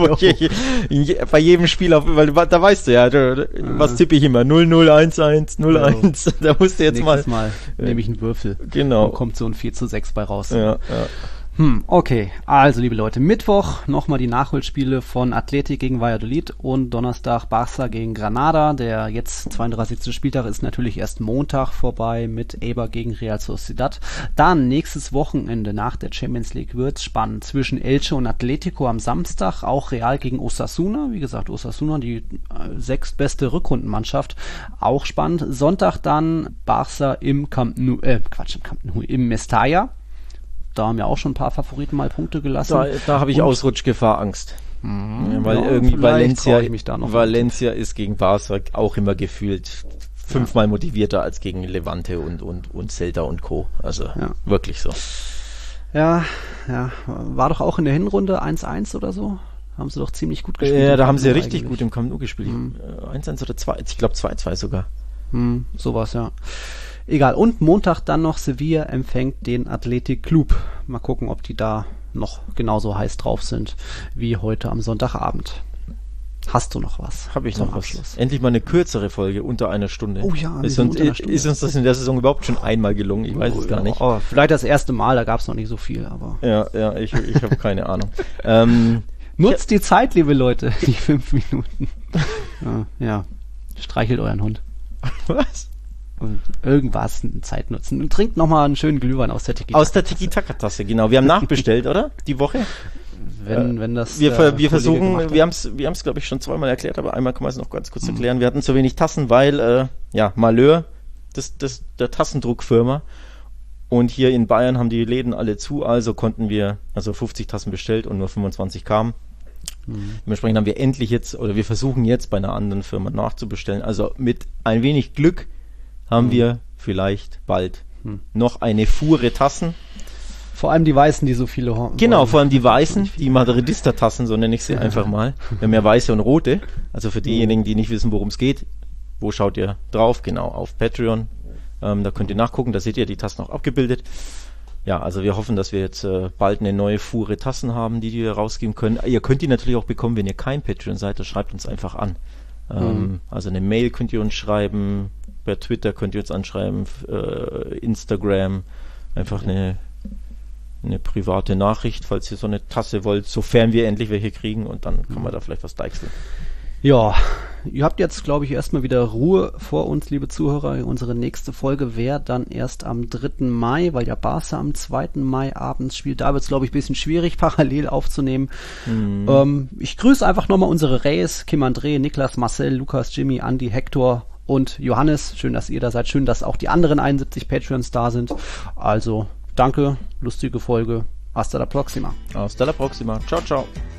Speaker 3: Bei jedem Spiel, auf, weil da weißt du ja, du, was tippe ich immer? null null, eins eins, null eins. Ja. Da musst du jetzt
Speaker 2: Nächstes
Speaker 3: mal.
Speaker 2: mal nehme ich einen Würfel.
Speaker 3: Genau.
Speaker 2: Und kommt so ein vier zu sechs bei raus.
Speaker 3: Ja, ja.
Speaker 2: Hm, okay. Also, liebe Leute, Mittwoch nochmal die Nachholspiele von Athletic gegen Valladolid und Donnerstag Barca gegen Granada. Der jetzt zweiunddreißigste Spieltag ist natürlich erst Montag vorbei mit Eibar gegen Real Sociedad. Dann nächstes Wochenende nach der Champions League wird's spannend zwischen Elche und Atletico am Samstag. Auch Real gegen Osasuna. Wie gesagt, Osasuna, die äh, sechstbeste Rückrundenmannschaft. Auch spannend. Sonntag dann Barca im Camp Nou, äh, Quatsch, im Camp Nou, im Mestalla. Da haben ja auch schon ein paar Favoriten mal Punkte gelassen.
Speaker 3: Da, da habe ich und, Ausrutschgefahr Angst. Mhm, ja, weil ja, irgendwie Valencia, Valencia ist gegen Barca auch immer gefühlt fünfmal ja. motivierter als gegen Levante und, und, und Celta und Co. Also ja. wirklich so.
Speaker 2: Ja, ja, war doch auch in der Hinrunde eins eins oder so. Haben sie doch ziemlich gut gespielt.
Speaker 3: Ja, da haben sie richtig eigentlich. gut im Camp Nou gespielt. Mhm. eins eins oder zwei, ich glaube zwei zwei sogar.
Speaker 2: Mhm, sowas, ja. Egal. Und Montag dann noch Sevilla empfängt den Athletic Club. Mal gucken, ob die da noch genauso heiß drauf sind wie heute am Sonntagabend. Hast du noch was?
Speaker 3: Habe ich noch Abschluss? was. Endlich mal eine kürzere Folge unter einer Stunde.
Speaker 2: Oh ja,
Speaker 3: ist uns, ist, ist uns das in der Saison überhaupt schon einmal gelungen? Ich weiß oh, es gar nicht.
Speaker 2: Oh, vielleicht das erste Mal, da gab es noch nicht so viel. Aber
Speaker 3: ja, ja, ich, ich habe keine Ahnung. ähm,
Speaker 2: Nutzt die Zeit, liebe Leute, die fünf Minuten. ja, ja, streichelt euren Hund.
Speaker 3: Was?
Speaker 2: Und irgendwas Zeit nutzen. Und trinkt nochmal einen schönen Glühwein aus der Tiki-Taka-Tasse.
Speaker 3: Aus der Tiki-Taka-Tasse, genau. Wir haben nachbestellt, oder? Die Woche.
Speaker 2: Wenn, äh, wenn das
Speaker 3: wir, ver- wir versuchen, wir haben es, wir haben es, glaube ich, schon zweimal erklärt, aber einmal kann man es noch ganz kurz mhm. erklären. Wir hatten zu wenig Tassen, weil, äh, ja, Malheur, das, das, der Tassendruckfirma. Und hier in Bayern haben die Läden alle zu, also konnten wir, also fünfzig Tassen bestellt und nur fünfundzwanzig kamen. Mhm. Dementsprechend haben wir endlich jetzt, oder wir versuchen jetzt bei einer anderen Firma nachzubestellen. Also mit ein wenig Glück haben mhm. wir vielleicht bald mhm. noch eine Fuhre Tassen.
Speaker 2: Vor allem die Weißen, die so viele haben.
Speaker 3: Genau, vor allem die Weißen, die Madridista-Tassen, so nenne ich sie ja. einfach mal. Wir haben ja weiße und rote. Also für diejenigen, die nicht wissen, worum es geht, wo schaut ihr drauf? Genau, auf Patreon. Ähm, da könnt ihr nachgucken, da seht ihr die Tassen auch abgebildet. Ja, also wir hoffen, dass wir jetzt äh, bald eine neue Fuhre Tassen haben, die wir rausgeben können. Ihr könnt die natürlich auch bekommen, wenn ihr kein Patreon seid, dann schreibt uns einfach an. Ähm, mhm. Also eine Mail könnt ihr uns schreiben, per Twitter könnt ihr uns anschreiben, äh, Instagram, einfach eine, eine private Nachricht, falls ihr so eine Tasse wollt, sofern wir endlich welche kriegen und dann kann man da vielleicht was deichseln.
Speaker 2: Ja, ihr habt jetzt, glaube ich, erstmal wieder Ruhe vor uns, liebe Zuhörer. Unsere nächste Folge wäre dann erst am dritten Mai, weil ja Barca am zweiten Mai abends spielt. Da wird es, glaube ich, ein bisschen schwierig, parallel aufzunehmen. Mhm. Ähm, ich grüße einfach nochmal unsere Reyes, Kim André, Niklas, Marcel, Lukas, Jimmy, Andy, Hector und Johannes. Schön, dass ihr da seid. Schön, dass auch die anderen einundsiebzig Patreons da sind. Also, danke, lustige Folge. Hasta la próxima.
Speaker 3: Hasta la próxima. Ciao, ciao.